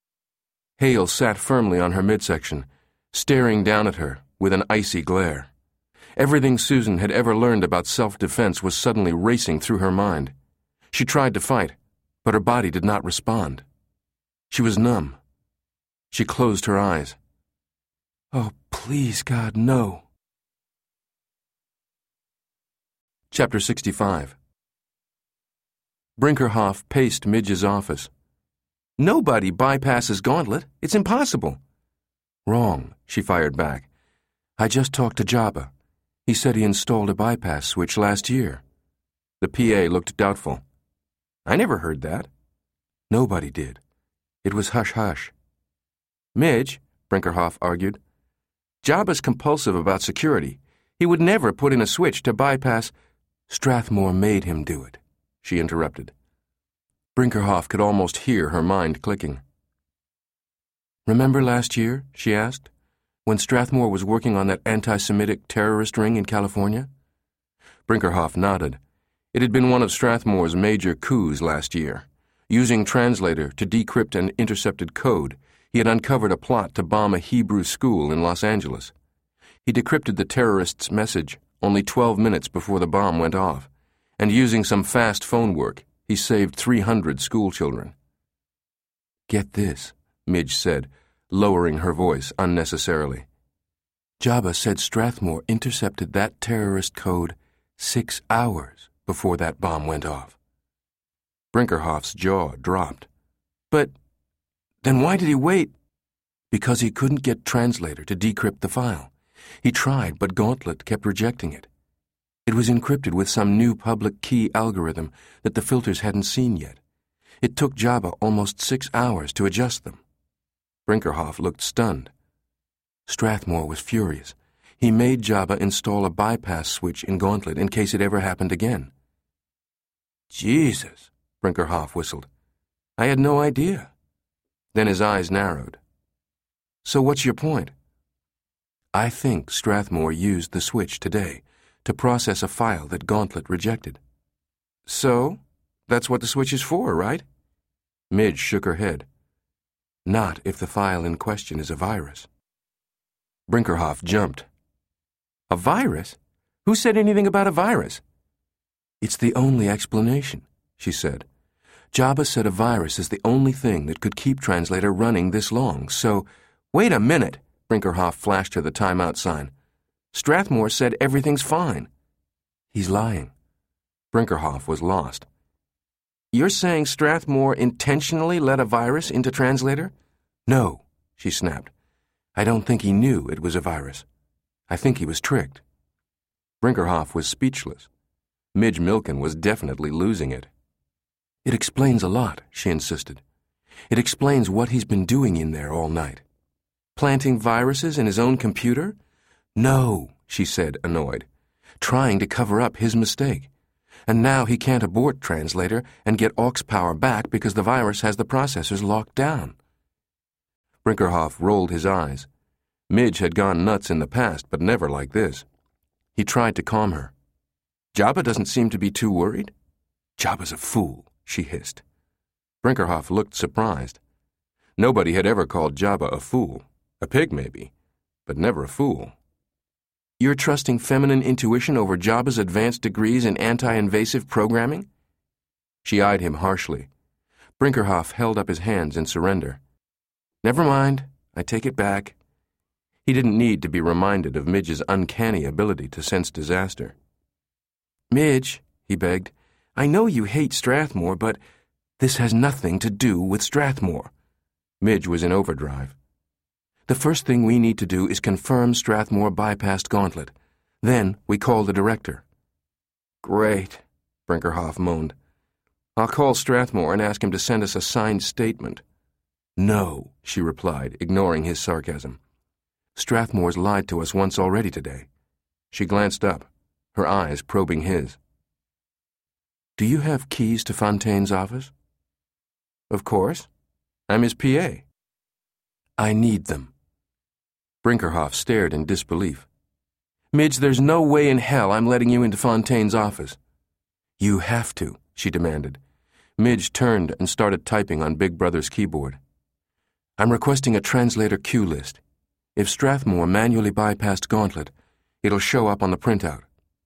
S2: Hale sat firmly on her midsection, staring down at her with an icy glare. Everything Susan had ever learned about self-defense was suddenly racing through her mind. She tried to fight, but her body did not respond. She was numb. She closed her eyes. "Oh, please, God, no." Chapter 65. Brinkerhoff paced Midge's office. "Nobody bypasses Gauntlet. It's impossible." "Wrong," she fired back. "I just talked to Jabba. He said he installed a bypass switch last year." The PA looked doubtful. "I never heard that." "Nobody did. It was hush-hush." "Midge," Brinkerhoff argued, "Jabba's compulsive about security. He would never put in a switch to bypass—" "Strathmore made him do it," she interrupted. Brinkerhoff could almost hear her mind clicking. Remember last year, she asked, when Strathmore was working on that anti-Semitic terrorist ring in California? Brinkerhoff nodded. It had been one of Strathmore's major coups last year. Using Translator to decrypt an intercepted code, he had uncovered a plot to bomb a Hebrew school in Los Angeles. He decrypted the terrorists' message only 12 minutes before the bomb went off, and using some fast phone work, he saved 300 schoolchildren. Get this, Midge said, lowering her voice unnecessarily. Jabba said Strathmore intercepted that terrorist code 6 hours before that bomb went off. Brinkerhoff's jaw dropped. But then why did he wait? Because he couldn't get Translator to decrypt the file. He tried, but Gauntlet kept rejecting it. It was encrypted with some new public key algorithm that the filters hadn't seen yet. It took Jabba almost 6 hours to adjust them. Brinkerhoff looked stunned. Strathmore was furious. He made Jabba install a bypass switch in Gauntlet in case it ever happened again. Jesus, Brinkerhoff whistled. I had no idea. Then his eyes narrowed. So what's your point? I think Strathmore used the switch today to process a file that Gauntlet rejected. So, that's what the switch is for, right? Midge shook her head. Not if the file in question is a virus. Brinkerhoff jumped. A virus? Who said anything about a virus? It's the only explanation, she said. Jabba said a virus is the only thing that could keep Translator running this long, so... Wait a minute, Brinkerhoff flashed her the timeout sign. Strathmore said everything's fine. He's lying. Brinkerhoff was lost. You're saying Strathmore intentionally let a virus into Translator? No, she snapped. I don't think he knew it was a virus. I think he was tricked. Brinkerhoff was speechless. Midge Milken was definitely losing it. It explains a lot, she insisted. It explains what he's been doing in there all night. Planting viruses in his own computer? No, she said, annoyed. Trying to cover up his mistake. And now he can't abort Translator and get aux power back because the virus has the processors locked down. Brinkerhoff rolled his eyes. Midge had gone nuts in the past, but never like this. He tried to calm her. Jabba doesn't seem to be too worried. Jabba's a fool, she hissed. Brinkerhoff looked surprised. Nobody had ever called Jabba a fool. A pig, maybe, but never a fool. You're trusting feminine intuition over Jabba's advanced degrees in anti-invasive programming? She eyed him harshly. Brinkerhoff held up his hands in surrender. Never mind, I take it back. He didn't need to be reminded of Midge's uncanny ability to sense disaster. Midge, he begged, I know you hate Strathmore, but this has nothing to do with Strathmore. Midge was in overdrive. The first thing we need to do is confirm Strathmore bypassed Gauntlet. Then we call the director. Great, Brinkerhoff moaned. I'll call Strathmore and ask him to send us a signed statement. No, she replied, ignoring his sarcasm. Strathmore's lied to us once already today. She glanced up, her eyes probing his. Do you have keys to Fontaine's office? Of course. I'm his PA. I need them. Brinkerhoff stared in disbelief. Midge, there's no way in hell I'm letting you into Fontaine's office. You have to, she demanded. Midge turned and started typing on Big Brother's keyboard. I'm requesting a Translator queue list. If Strathmore manually bypassed Gauntlet, it'll show up on the printout.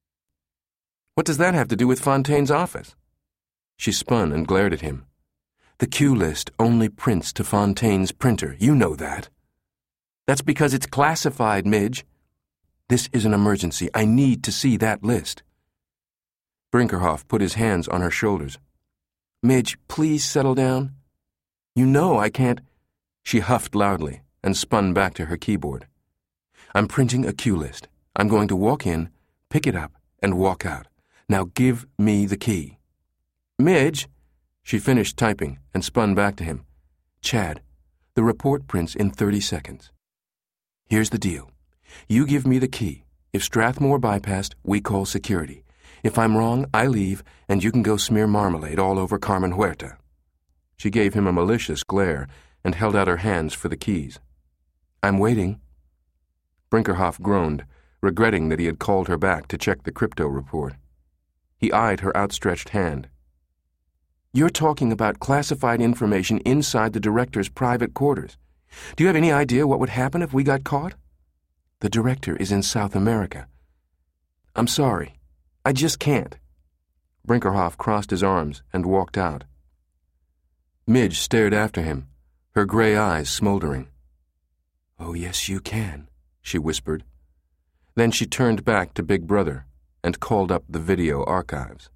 S2: What does that have to do with Fontaine's office? She spun and glared at him. The queue list only prints to Fontaine's printer. You know that. That's because it's classified, Midge. This is an emergency. I need to see that list. Brinkerhoff put his hands on her shoulders. Midge, please settle down. You know I can't... She huffed loudly and spun back to her keyboard. I'm printing a queue list. I'm going to walk in, pick it up, and walk out. Now give me the key. Midge... She finished typing and spun back to him. Chad, the report prints in 30 seconds. Here's the deal. You give me the key. If Strathmore bypassed, we call security. If I'm wrong, I leave, and you can go smear marmalade all over Carmen Huerta." She gave him a malicious glare and held out her hands for the keys. "I'm waiting." Brinkerhoff groaned, regretting that he had called her back to check the crypto report. He eyed her outstretched hand. "You're talking about classified information inside the director's private quarters. Do you have any idea what would happen if we got caught?" "The director is in South America." "I'm sorry. I just can't." Brinkerhoff crossed his arms and walked out. Midge stared after him, her gray eyes smoldering. "Oh, yes, you can," she whispered. Then she turned back to Big Brother and called up the video archives.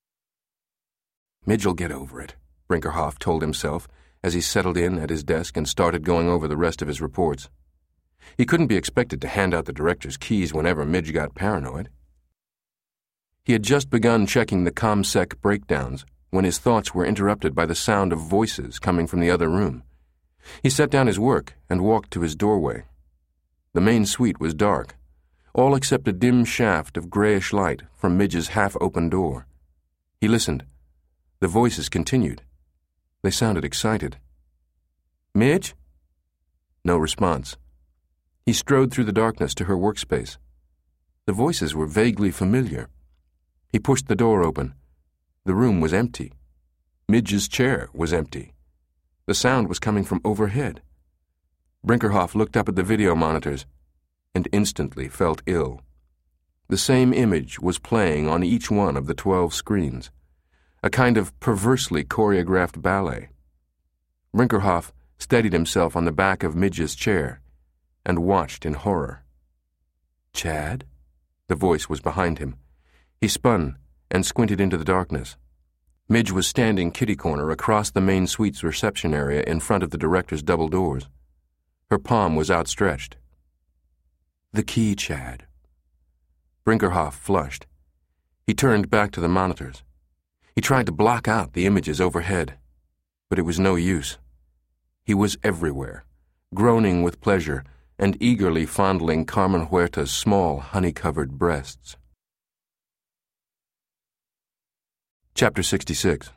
S2: "Midge'll get over it," Brinkerhoff told himself as he settled in at his desk and started going over the rest of his reports. He couldn't be expected to hand out the director's keys whenever Midge got paranoid. He had just begun checking the ComSec breakdowns when his thoughts were interrupted by the sound of voices coming from the other room. He set down his work and walked to his doorway. The main suite was dark, all except a dim shaft of grayish light from Midge's half-open door. He listened. The voices continued. They sounded excited. "Midge?" No response. He strode through the darkness to her workspace. The voices were vaguely familiar. He pushed the door open. The room was empty. Midge's chair was empty. The sound was coming from overhead. Brinkerhoff looked up at the video monitors and instantly felt ill. The same image was playing on each one of the 12 screens, a kind of perversely choreographed ballet. Brinkerhoff steadied himself on the back of Midge's chair and watched in horror. "Chad?" The voice was behind him. He spun and squinted into the darkness. Midge was standing kitty-corner across the main suite's reception area in front of the director's double doors. Her palm was outstretched. "The key, Chad." Brinkerhoff flushed. He turned back to the monitors. He tried to block out the images overhead, but it was no use. He was everywhere, groaning with pleasure and eagerly fondling Carmen Huerta's small, honey-covered breasts. Chapter 66.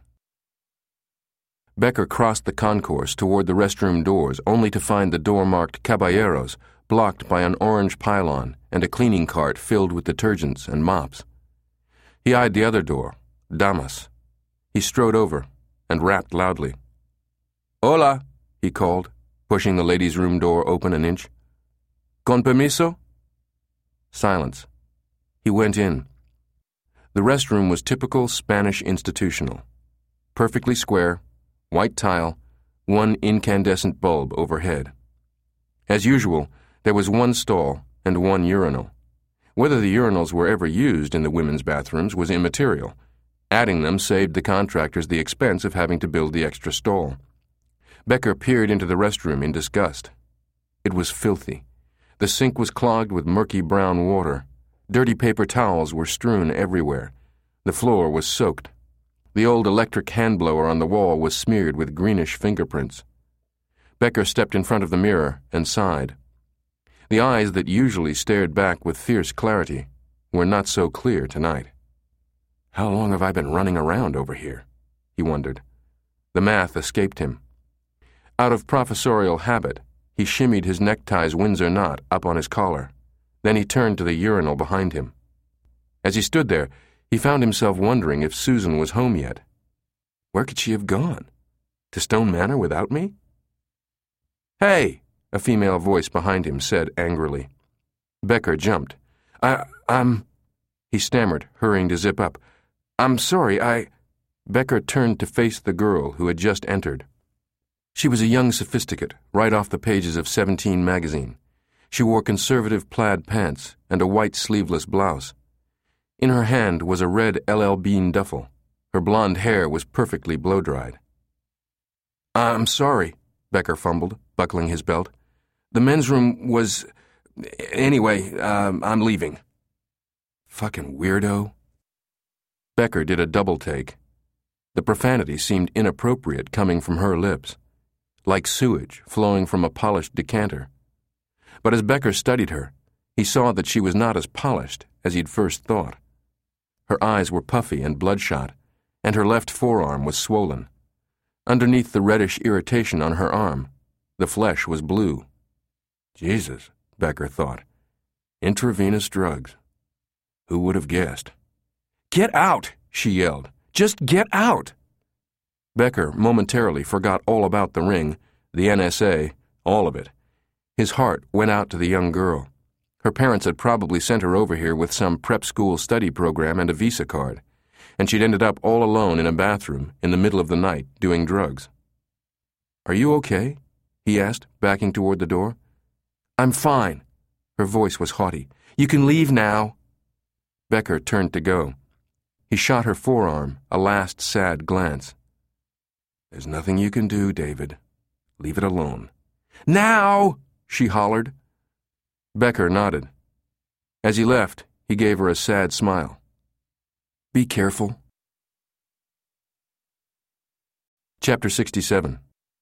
S2: Becker crossed the concourse toward the restroom doors only to find the door marked Caballeros blocked by an orange pylon and a cleaning cart filled with detergents and mops. He eyed the other door, Damas. He strode over and rapped loudly. "Hola," he called, pushing the ladies' room door open an inch. "Con permiso?" Silence. He went in. The restroom was typical Spanish institutional. Perfectly square, white tile, one incandescent bulb overhead. As usual, there was one stall and one urinal. Whether the urinals were ever used in the women's bathrooms was immaterial. Adding them saved the contractors the expense of having to build the extra stall. Becker peered into the restroom in disgust. It was filthy. The sink was clogged with murky brown water. Dirty paper towels were strewn everywhere. The floor was soaked. The old electric hand blower on the wall was smeared with greenish fingerprints. Becker stepped in front of the mirror and sighed. The eyes that usually stared back with fierce clarity were not so clear tonight. "How long have I been running around over here?" he wondered. The math escaped him. Out of professorial habit, he shimmied his necktie's Windsor knot up on his collar. Then he turned to the urinal behind him. As he stood there, he found himself wondering if Susan was home yet. Where could she have gone? To Stone Manor without me? "Hey!" a female voice behind him said angrily. Becker jumped. I'm... He stammered, hurrying to zip up. "I'm sorry, Becker turned to face the girl who had just entered. She was a young sophisticate, right off the pages of 17 magazine. She wore conservative plaid pants and a white sleeveless blouse. In her hand was a red LL Bean duffel. Her blonde hair was perfectly blow-dried. "I'm sorry," Becker fumbled, buckling his belt. "The men's room was... Anyway, I'm leaving." Fucking weirdo. Becker did a double take. The profanity seemed inappropriate coming from her lips, like sewage flowing from a polished decanter. But as Becker studied her, he saw that she was not as polished as he'd first thought. Her eyes were puffy and bloodshot, and her left forearm was swollen. Underneath the reddish irritation on her arm, the flesh was blue. Jesus, Becker thought. Intravenous drugs. Who would have guessed? "Get out!" she yelled. "Just get out!" Becker momentarily forgot all about the ring, the NSA, all of it. His heart went out to the young girl. Her parents had probably sent her over here with some prep school study program and a visa card, and she'd ended up all alone in a bathroom in the middle of the night doing drugs. "Are you okay?" he asked, backing toward the door. "I'm fine." Her voice was haughty. "You can leave now." Becker turned to go. He shot her forearm a last sad glance. "There's nothing you can do, David. Leave it alone." "Now!" she hollered. Becker nodded. As he left, he gave her a sad smile. "Be careful." Chapter 67.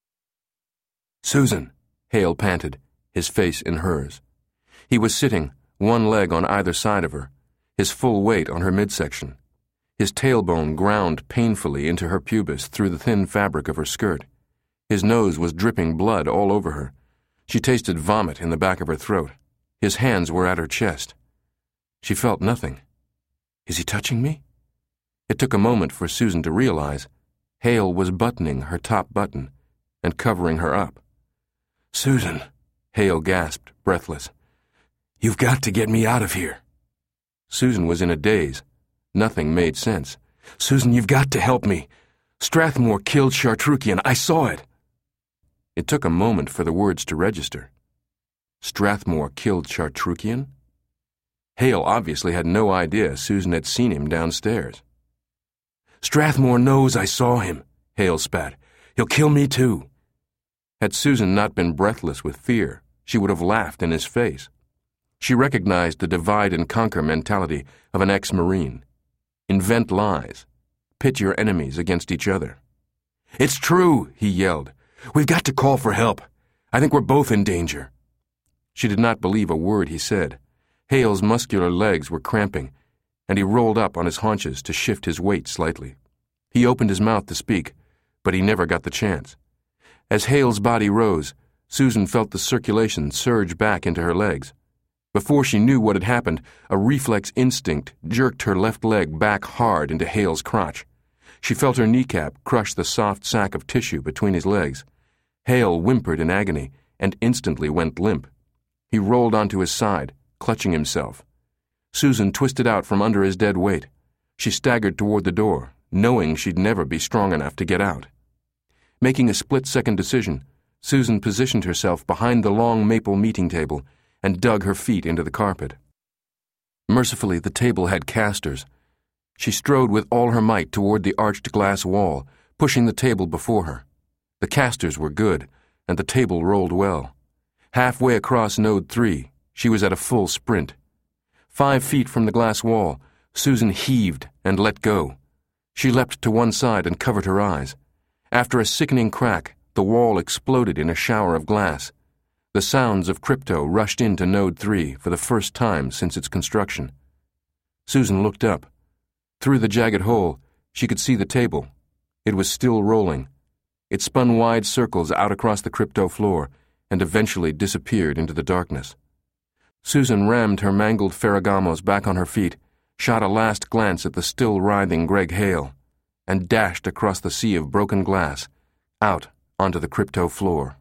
S2: "Susan," Hale panted, his face in hers. He was sitting, one leg on either side of her, his full weight on her midsection. His tailbone ground painfully into her pubis through the thin fabric of her skirt. His nose was dripping blood all over her. She tasted vomit in the back of her throat. His hands were at her chest. She felt nothing. Is he touching me? It took a moment for Susan to realize Hale was buttoning her top button and covering her up. "Susan," Hale gasped, breathless. "You've got to get me out of here." Susan was in a daze. Nothing made sense. "Susan, you've got to help me. Strathmore killed Chartrukian. I saw it." It took a moment for the words to register. Strathmore killed Chartrukian? Hale obviously had no idea Susan had seen him downstairs. "Strathmore knows I saw him," Hale spat. "He'll kill me too." Had Susan not been breathless with fear, she would have laughed in his face. She recognized the divide-and-conquer mentality of an ex-Marine. Invent lies. Pit your enemies against each other. "It's true," he yelled. "We've got to call for help. I think we're both in danger." She did not believe a word he said. Hale's muscular legs were cramping, and he rolled up on his haunches to shift his weight slightly. He opened his mouth to speak, but he never got the chance. As Hale's body rose, Susan felt the circulation surge back into her legs. Before she knew what had happened, a reflex instinct jerked her left leg back hard into Hale's crotch. She felt her kneecap crush the soft sack of tissue between his legs. Hale whimpered in agony and instantly went limp. He rolled onto his side, clutching himself. Susan twisted out from under his dead weight. She staggered toward the door, knowing she'd never be strong enough to get out. Making a split-second decision, Susan positioned herself behind the long maple meeting table and dug her feet into the carpet. Mercifully, the table had casters. She strode with all her might toward the arched glass wall, pushing the table before her. The casters were good, and the table rolled well. Halfway across Node 3, she was at a full sprint. 5 feet from the glass wall, Susan heaved and let go. She leapt to one side and covered her eyes. After a sickening crack, the wall exploded in a shower of glass. The sounds of crypto rushed into Node 3 for the first time since its construction. Susan looked up. Through the jagged hole, she could see the table. It was still rolling. It spun wide circles out across the crypto floor and eventually disappeared into the darkness. Susan rammed her mangled Ferragamos back on her feet, shot a last glance at the still writhing Greg Hale, and dashed across the sea of broken glass, out onto the crypto floor.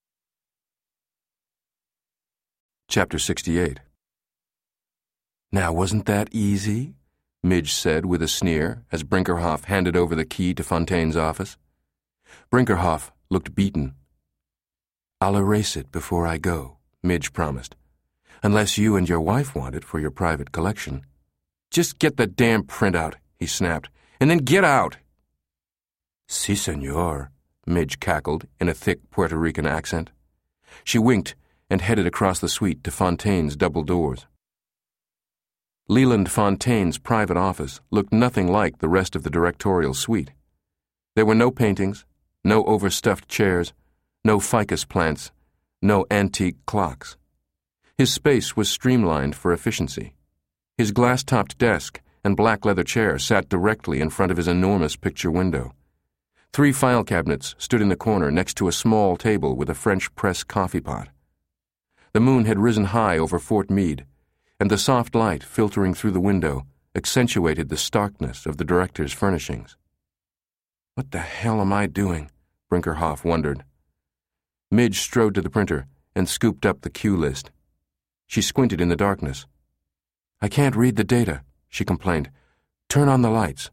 S2: Chapter 68. "Now, wasn't that easy?" Midge said with a sneer as Brinkerhoff handed over the key to Fontaine's office. Brinkerhoff looked beaten. "I'll erase it before I go," Midge promised. "Unless you and your wife want it for your private collection." "Just get the damn printout," he snapped, "and then get out." "Si, senor," Midge cackled in a thick Puerto Rican accent. She winked and headed across the suite to Fontaine's double doors. Leland Fontaine's private office looked nothing like the rest of the directorial suite. There were no paintings, no overstuffed chairs, no ficus plants, no antique clocks. His space was streamlined for efficiency. His glass-topped desk and black leather chair sat directly in front of his enormous picture window. 3 file cabinets stood in the corner next to a small table with a French press coffee pot. The moon had risen high over Fort Meade, and the soft light filtering through the window accentuated the starkness of the director's furnishings. "What the hell am I doing?" Brinkerhoff wondered. Midge strode to the printer and scooped up the cue list. She squinted in the darkness. "I can't read the data," she complained. "Turn on the lights."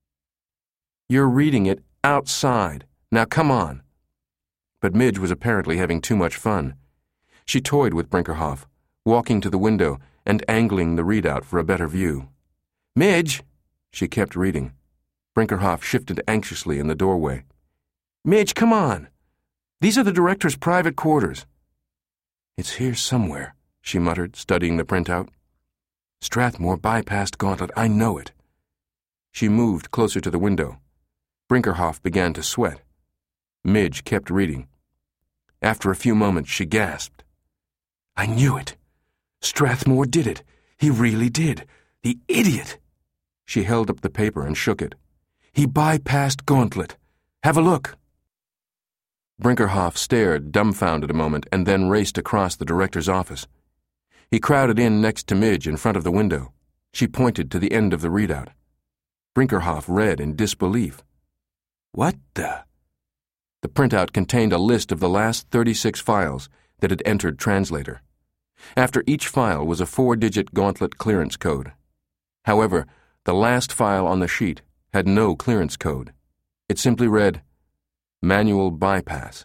S2: "You're reading it outside. Now come on." But Midge was apparently having too much fun. She toyed with Brinkerhoff, walking to the window and angling the readout for a better view. "Midge!" She kept reading. Brinkerhoff shifted anxiously in the doorway. "Midge, come on! These are the director's private quarters." "It's here somewhere," she muttered, studying the printout. "Strathmore bypassed Gauntlet, I know it." She moved closer to the window. Brinkerhoff began to sweat. Midge kept reading. After a few moments, she gasped. "I knew it. Strathmore did it. He really did. The idiot!" She held up the paper and shook it. "He bypassed Gauntlet. Have a look." Brinkerhoff stared, dumbfounded a moment, and then raced across the director's office. He crowded in next to Midge in front of the window. She pointed to the end of the readout. Brinkerhoff read in disbelief. "What the?" The printout contained a list of the last 36 files that had entered Translator. After each file was a 4-digit Gauntlet clearance code. However, the last file on the sheet had no clearance code. It simply read, "Manual bypass."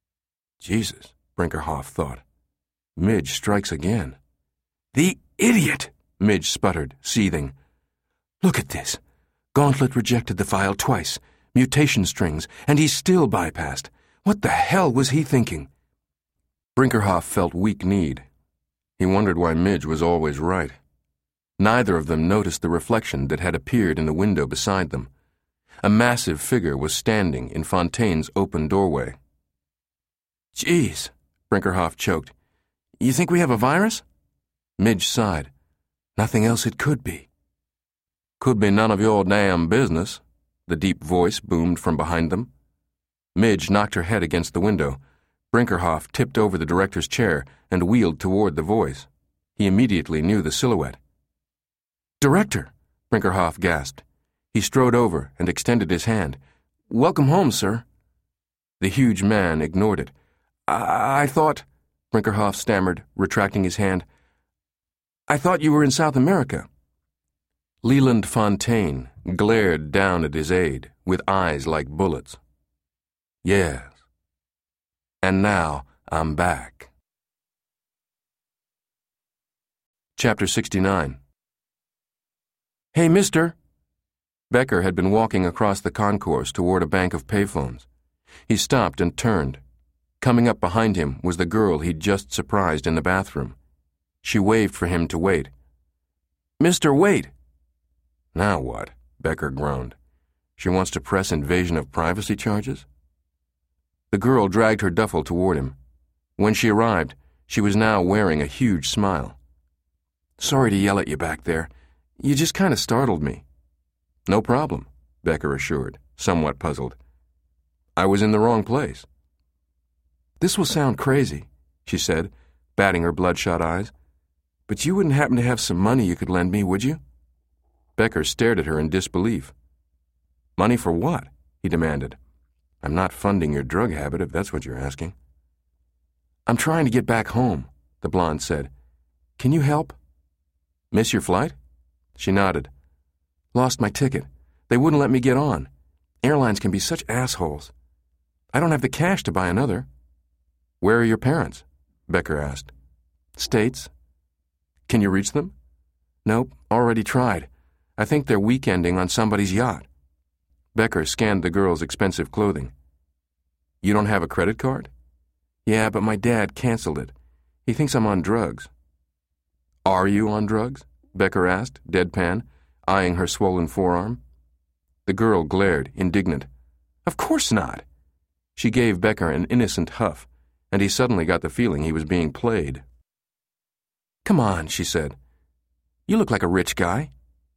S2: Jesus, Brinkerhoff thought. Midge strikes again. "The idiot!" Midge sputtered, seething. "Look at this. Gauntlet rejected the file twice, mutation strings, and he's still bypassed. What the hell was he thinking?" Brinkerhoff felt weak-kneed. He wondered why Midge was always right. Neither of them noticed the reflection that had appeared in the window beside them. A massive figure was standing in Fontaine's open doorway. "Geez," Brinkerhoff choked. "You think we have a virus?" Midge sighed. "Nothing else it could be." "Could be none of your damn business," the deep voice boomed from behind them. Midge knocked her head against the window. Brinkerhoff tipped over the director's chair and wheeled toward the voice. He immediately knew the silhouette. "Director!" Brinkerhoff gasped. He strode over and extended his hand. "Welcome home, sir." The huge man ignored it. I thought," Brinkerhoff stammered, retracting his hand, "I thought you were in South America." Leland Fontaine glared down at his aide with eyes like bullets. "Yes. And now I'm back." Chapter 69. "Hey, mister." Becker had been walking across the concourse toward a bank of payphones. He stopped and turned. Coming up behind him was the girl he'd just surprised in the bathroom. She waved for him to wait. "Mister, wait." "Now what?" Becker groaned. "She wants to press invasion of privacy charges?" The girl dragged her duffel toward him. When she arrived, she was now wearing a huge smile. "Sorry to yell at you back there. You just kind of startled me." "No problem," Becker assured, somewhat puzzled. "I was in the wrong place." "This will sound crazy," she said, batting her bloodshot eyes, "but you wouldn't happen to have some money you could lend me, would you?" Becker stared at her in disbelief. "Money for what?" he demanded. "I'm not funding your drug habit, if that's what you're asking." "I'm trying to get back home," the blonde said. "Can you help?" "Miss your flight?" She nodded. "Lost my ticket. They wouldn't let me get on. Airlines can be such assholes. I don't have the cash to buy another." "Where are your parents?" Becker asked. "States." "Can you reach them?" "Nope, already tried. I think they're weekending on somebody's yacht." Becker scanned the girl's expensive clothing. "You don't have a credit card?" "Yeah, but my dad canceled it. He thinks I'm on drugs." "Are you on drugs?" Becker asked, deadpan, eyeing her swollen forearm. The girl glared, indignant. "Of course not." She gave Becker an innocent huff, and he suddenly got the feeling he was being played. "Come on," she said. "You look like a rich guy."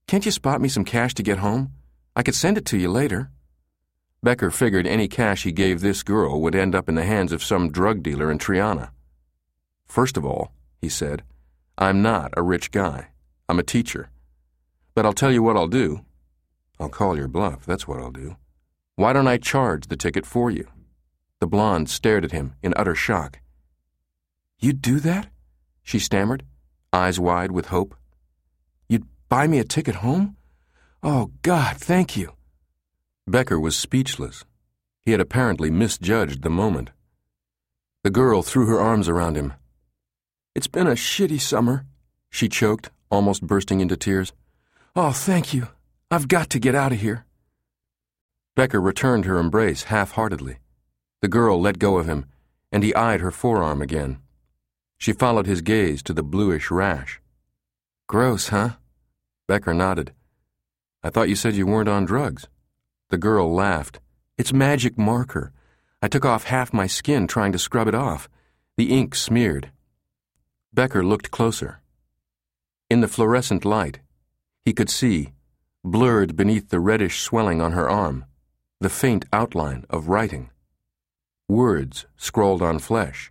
S2: Can't you spot me some cash to get home? I could send it to you later." Becker figured any cash he gave this girl would end up in the hands of some drug dealer in Triana. "First of all," he said, "I'm not a rich guy. I'm a teacher. But I'll tell you what I'll do. I'll call your bluff, that's what I'll do. Why don't I charge the ticket for you?" The blonde stared at him in utter shock. "You'd do that?" she stammered, eyes wide with hope. "You'd buy me a ticket home? Oh, God, thank you." Becker was speechless. He had apparently misjudged the moment. The girl threw her arms around him. "It's been a shitty summer," she choked, almost bursting into tears. "Oh, thank you. I've got to get out of here." Becker returned her embrace half-heartedly. The girl let go of him, and he eyed her forearm again. She followed his gaze to the bluish rash. "Gross, huh?" Becker nodded. "I thought you said you weren't on drugs." The girl laughed. "It's magic marker. I took off half my skin trying to scrub it off. The ink smeared." Becker looked closer. In the fluorescent light, he could see, blurred beneath the reddish swelling on her arm, the faint outline of writing. Words scrawled on flesh.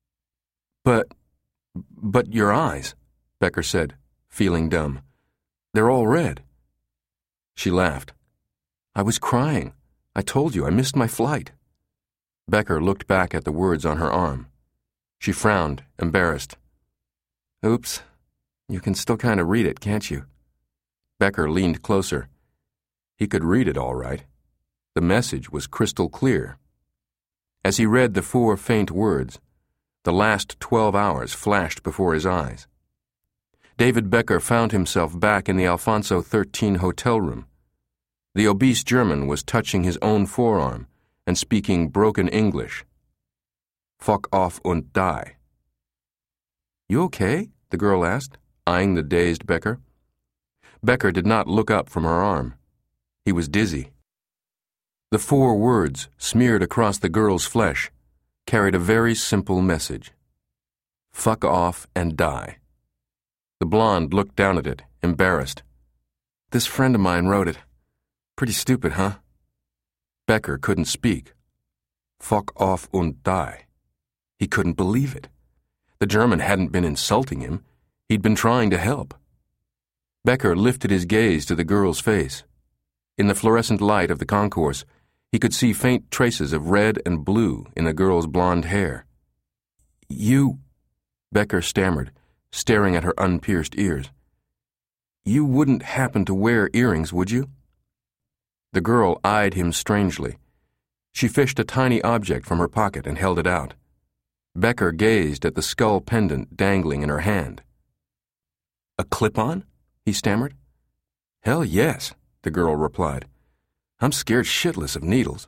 S2: But your eyes," Becker said, feeling dumb. "They're all red." She laughed. "I was crying. I told you I missed my flight." Becker looked back at the words on her arm. She frowned, embarrassed. "Oops. You can still kind of read it, can't you?" Becker leaned closer. He could read it all right. The message was crystal clear. As he read the 4 faint words, the last 12 hours flashed before his eyes. David Becker found himself back in the Alfonso 13 hotel room. The obese German was touching his own forearm and speaking broken English. "Fuck off und die." "You okay?" the girl asked, eyeing the dazed Becker. Becker did not look up from her arm. He was dizzy. The 4 words, smeared across the girl's flesh, carried a very simple message. Fuck off and die. The blonde looked down at it, embarrassed. "This friend of mine wrote it. Pretty stupid, huh?" Becker couldn't speak. Fuck off und die. He couldn't believe it. The German hadn't been insulting him. He'd been trying to help. Becker lifted his gaze to the girl's face. In the fluorescent light of the concourse, he could see faint traces of red and blue in the girl's blonde hair. "You," Becker stammered, staring at her unpierced ears. "You wouldn't happen to wear earrings, would you?" The girl eyed him strangely. She fished a tiny object from her pocket and held it out. Becker gazed at the skull pendant dangling in her hand. "A clip-on?" he stammered. "Hell yes," the girl replied. "I'm scared shitless of needles."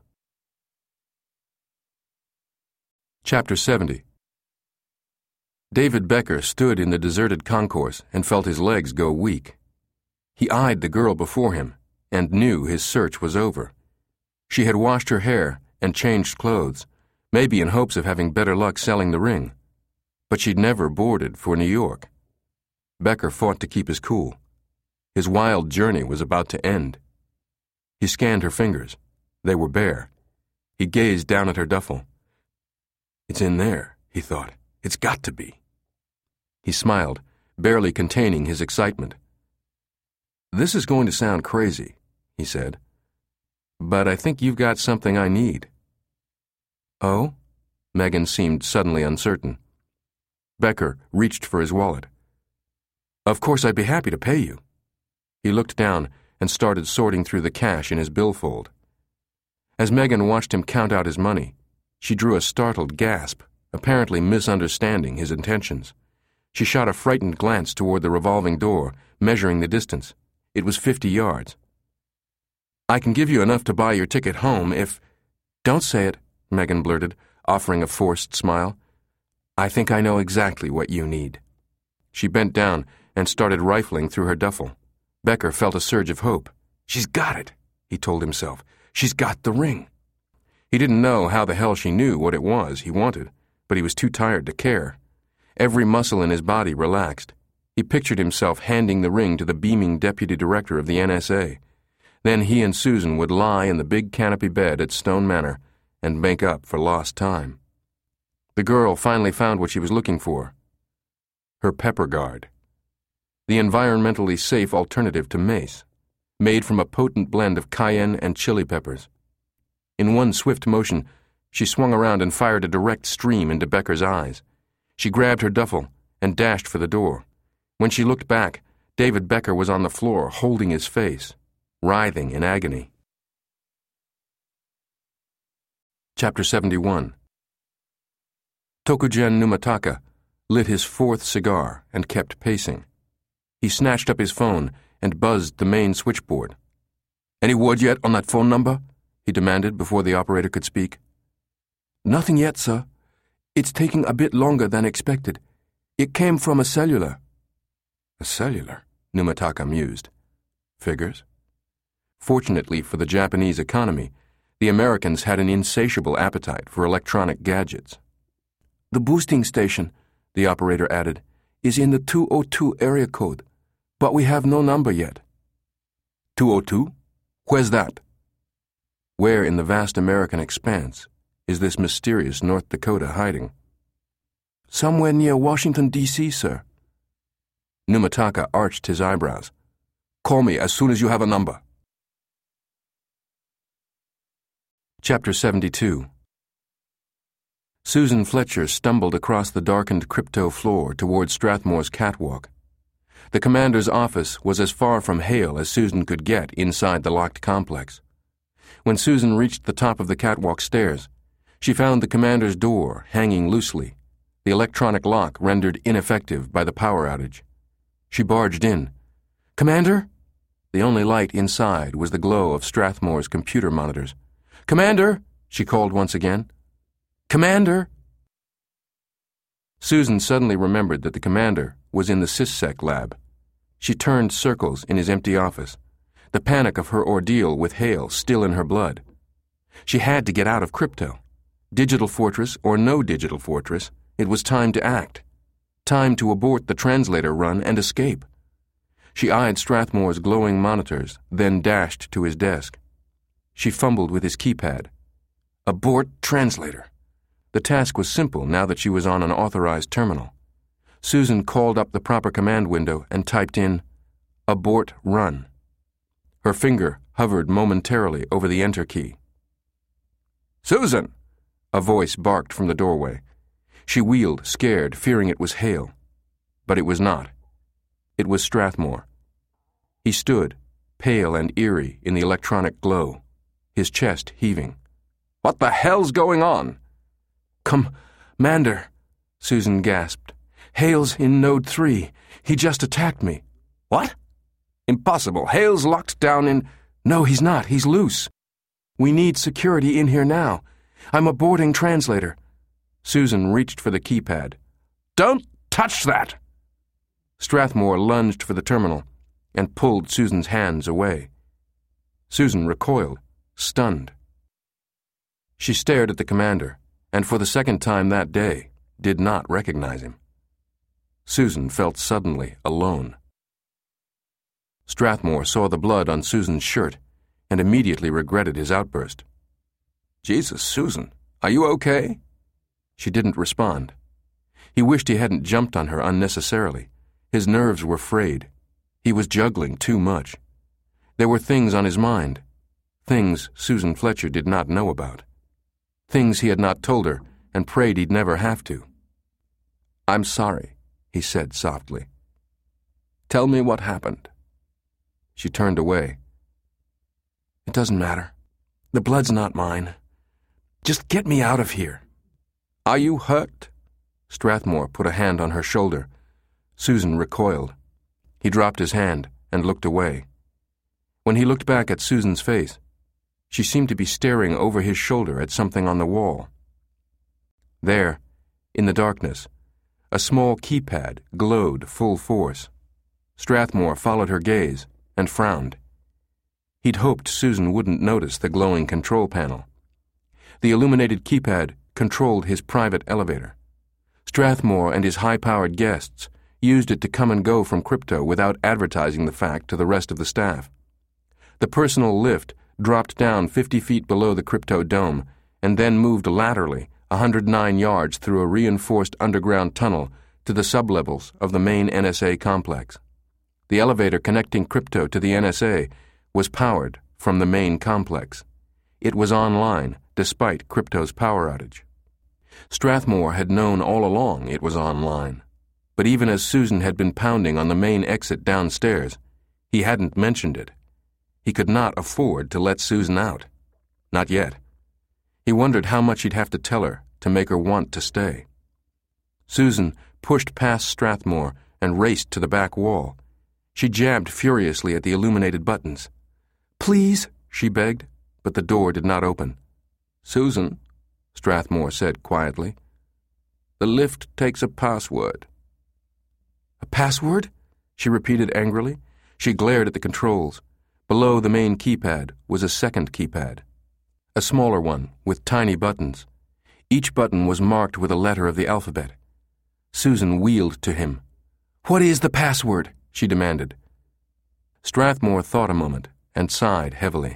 S2: Chapter 70. David Becker stood in the deserted concourse and felt his legs go weak. He eyed the girl before him and knew his search was over. She had washed her hair and changed clothes, maybe in hopes of having better luck selling the ring. But she'd never boarded for New York. Becker fought to keep his cool. His wild journey was about to end. He scanned her fingers. They were bare. He gazed down at her duffel. "It's in there," he thought. "It's got to be." He smiled, barely containing his excitement. "This is going to sound crazy," he said, "but I think you've got something I need." "Oh?" Megan seemed suddenly uncertain. Becker reached for his wallet. "Of course I'd be happy to pay you." He looked down and started sorting through the cash in his billfold. As Megan watched him count out his money, she drew a startled gasp, apparently misunderstanding his intentions. She shot a frightened glance toward the revolving door, measuring the distance. It was 50 yards. "I can give you enough to buy your ticket home if—" "Don't say it," Megan blurted, offering a forced smile. "I think I know exactly what you need." She bent down and started rifling through her duffel. Becker felt a surge of hope. "She's got it," he told himself. "She's got the ring." He didn't know how the hell she knew what it was he wanted, but he was too tired to care. Every muscle in his body relaxed. He pictured himself handing the ring to the beaming deputy director of the NSA. Then he and Susan would lie in the big canopy bed at Stone Manor and make up for lost time. The girl finally found what she was looking for. Her pepper guard. The environmentally safe alternative to mace, made from a potent blend of cayenne and chili peppers. In one swift motion, she swung around and fired a direct stream into Becker's eyes. She grabbed her duffel and dashed for the door. When she looked back, David Becker was on the floor, holding his face, writhing in agony. Chapter 71. Tokugen Numataka lit his fourth cigar and kept pacing. He snatched up his phone and buzzed the main switchboard. "Any word yet on that phone number?" he demanded before the operator could speak. "Nothing yet, sir. It's taking a bit longer than expected. It came from a cellular." "A cellular?" Numataka mused. "Figures." Fortunately for the Japanese economy, the Americans had an insatiable appetite for electronic gadgets. "The boosting station," the operator added, "is in the 202 area code, but we have no number yet." 202? Where's that? Where in the vast American expanse is this mysterious North Dakota hiding? "Somewhere near Washington, D.C., sir." Numataka arched his eyebrows. "Call me as soon as you have a number." Chapter 72. Susan Fletcher stumbled across the darkened crypto floor toward Strathmore's catwalk. The commander's office was as far from Hale as Susan could get inside the locked complex. When Susan reached the top of the catwalk stairs, she found the commander's door hanging loosely, the electronic lock rendered ineffective by the power outage. She barged in. "Commander?" The only light inside was the glow of Strathmore's computer monitors. "Commander!" she called once again. "Commander!" Susan suddenly remembered that the commander was in the SysSec lab. She turned circles in his empty office, the panic of her ordeal with Hale still in her blood. She had to get out of crypto. Digital Fortress or no Digital Fortress, it was time to act. Time to abort the translator run and escape. She eyed Strathmore's glowing monitors, then dashed to his desk. She fumbled with his keypad. Abort translator. The task was simple now that she was on an authorized terminal. Susan called up the proper command window and typed in, "Abort run." Her finger hovered momentarily over the enter key. "Susan!" a voice barked from the doorway. She wheeled, scared, fearing it was Hale. But it was not. It was Strathmore. He stood, pale and eerie in the electronic glow, his chest heaving. "What the hell's going on?" "Commander," Susan gasped. "Hale's in Node 3. He just attacked me." "What? Impossible. Hale's locked down in—" "No, he's not. He's loose. We need security in here now. I'm aborting translator." Susan reached for the keypad. "Don't touch that!" Strathmore lunged for the terminal and pulled Susan's hands away. Susan recoiled, stunned. She stared at the commander, and for the second time that day, did not recognize him. Susan felt suddenly alone. Strathmore saw the blood on Susan's shirt and immediately regretted his outburst. "Jesus, Susan, are you okay?" She didn't respond. He wished he hadn't jumped on her unnecessarily. His nerves were frayed. He was juggling too much. There were things on his mind, things Susan Fletcher did not know about, things he had not told her and prayed he'd never have to. "I'm sorry," he said softly. "Tell me what happened." She turned away. "It doesn't matter. The blood's not mine. Just get me out of here." "Are you hurt?" Strathmore put a hand on her shoulder. Susan recoiled. He dropped his hand and looked away. When he looked back at Susan's face, she seemed to be staring over his shoulder at something on the wall. There, in the darkness, a small keypad glowed full force. Strathmore followed her gaze and frowned. He'd hoped Susan wouldn't notice the glowing control panel. The illuminated keypad controlled his private elevator. Strathmore and his high-powered guests used it to come and go from Crypto without advertising the fact to the rest of the staff. The personal lift dropped down 50 feet below the Crypto dome and then moved laterally 109 yards through a reinforced underground tunnel to the sublevels of the main NSA complex. The elevator connecting Crypto to the NSA was powered from the main complex. It was online, despite Crypto's power outage. Strathmore had known all along it was online, but even as Susan had been pounding on the main exit downstairs, he hadn't mentioned it. He could not afford to let Susan out. Not yet. He wondered how much he'd have to tell her to make her want to stay. Susan pushed past Strathmore and raced to the back wall. She jabbed furiously at the illuminated buttons. "Please," she begged, but the door did not open. "Susan," Strathmore said quietly, "the lift takes a password." "A password?" she repeated angrily. She glared at the controls. Below the main keypad was a second keypad, a smaller one with tiny buttons. Each button was marked with a letter of the alphabet. Susan wheeled to him. "What is the password?" she demanded. Strathmore thought a moment and sighed heavily.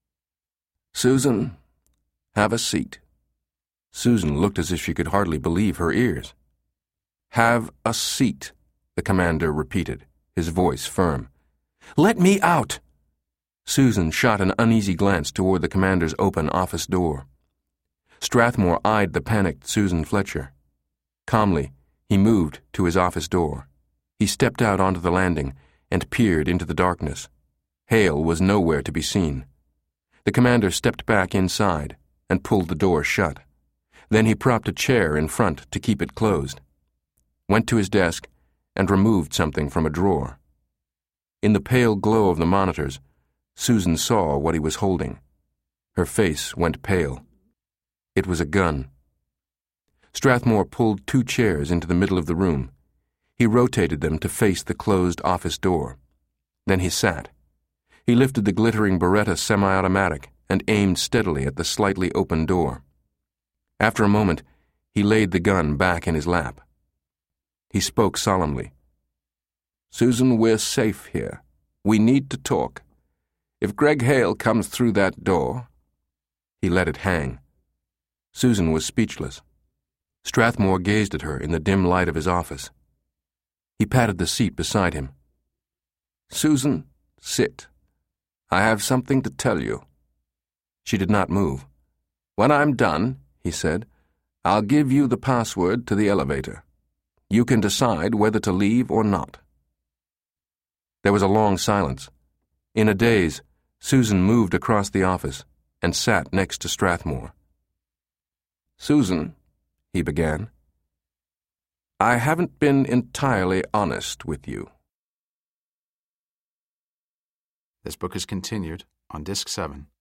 S2: "Susan, have a seat." Susan looked as if she could hardly believe her ears. "Have a seat," the commander repeated, his voice firm. "Let me out!" Susan shot an uneasy glance toward the commander's open office door. Strathmore eyed the panicked Susan Fletcher. Calmly, he moved to his office door. He stepped out onto the landing and peered into the darkness. Hale was nowhere to be seen. The commander stepped back inside and pulled the door shut. Then he propped a chair in front to keep it closed, went to his desk, and removed something from a drawer. In the pale glow of the monitors, Susan saw what he was holding. Her face went pale. It was a gun. Strathmore pulled 2 chairs into the middle of the room. He rotated them to face the closed office door. Then he sat. He lifted the glittering Beretta semi-automatic and aimed steadily at the slightly open door. After a moment, he laid the gun back in his lap. He spoke solemnly. "Susan, we're safe here. We need to talk. If Greg Hale comes through that door—" He let it hang. Susan was speechless. Strathmore gazed at her in the dim light of his office. He patted the seat beside him. "Susan, sit. I have something to tell you." She did not move. "When I'm done," he said, "I'll give you the password to the elevator. You can decide whether to leave or not." There was a long silence. In a daze, Susan moved across the office and sat next to Strathmore. "Susan," he began, "I haven't been entirely honest with you."
S1: This book is continued on Disc 7.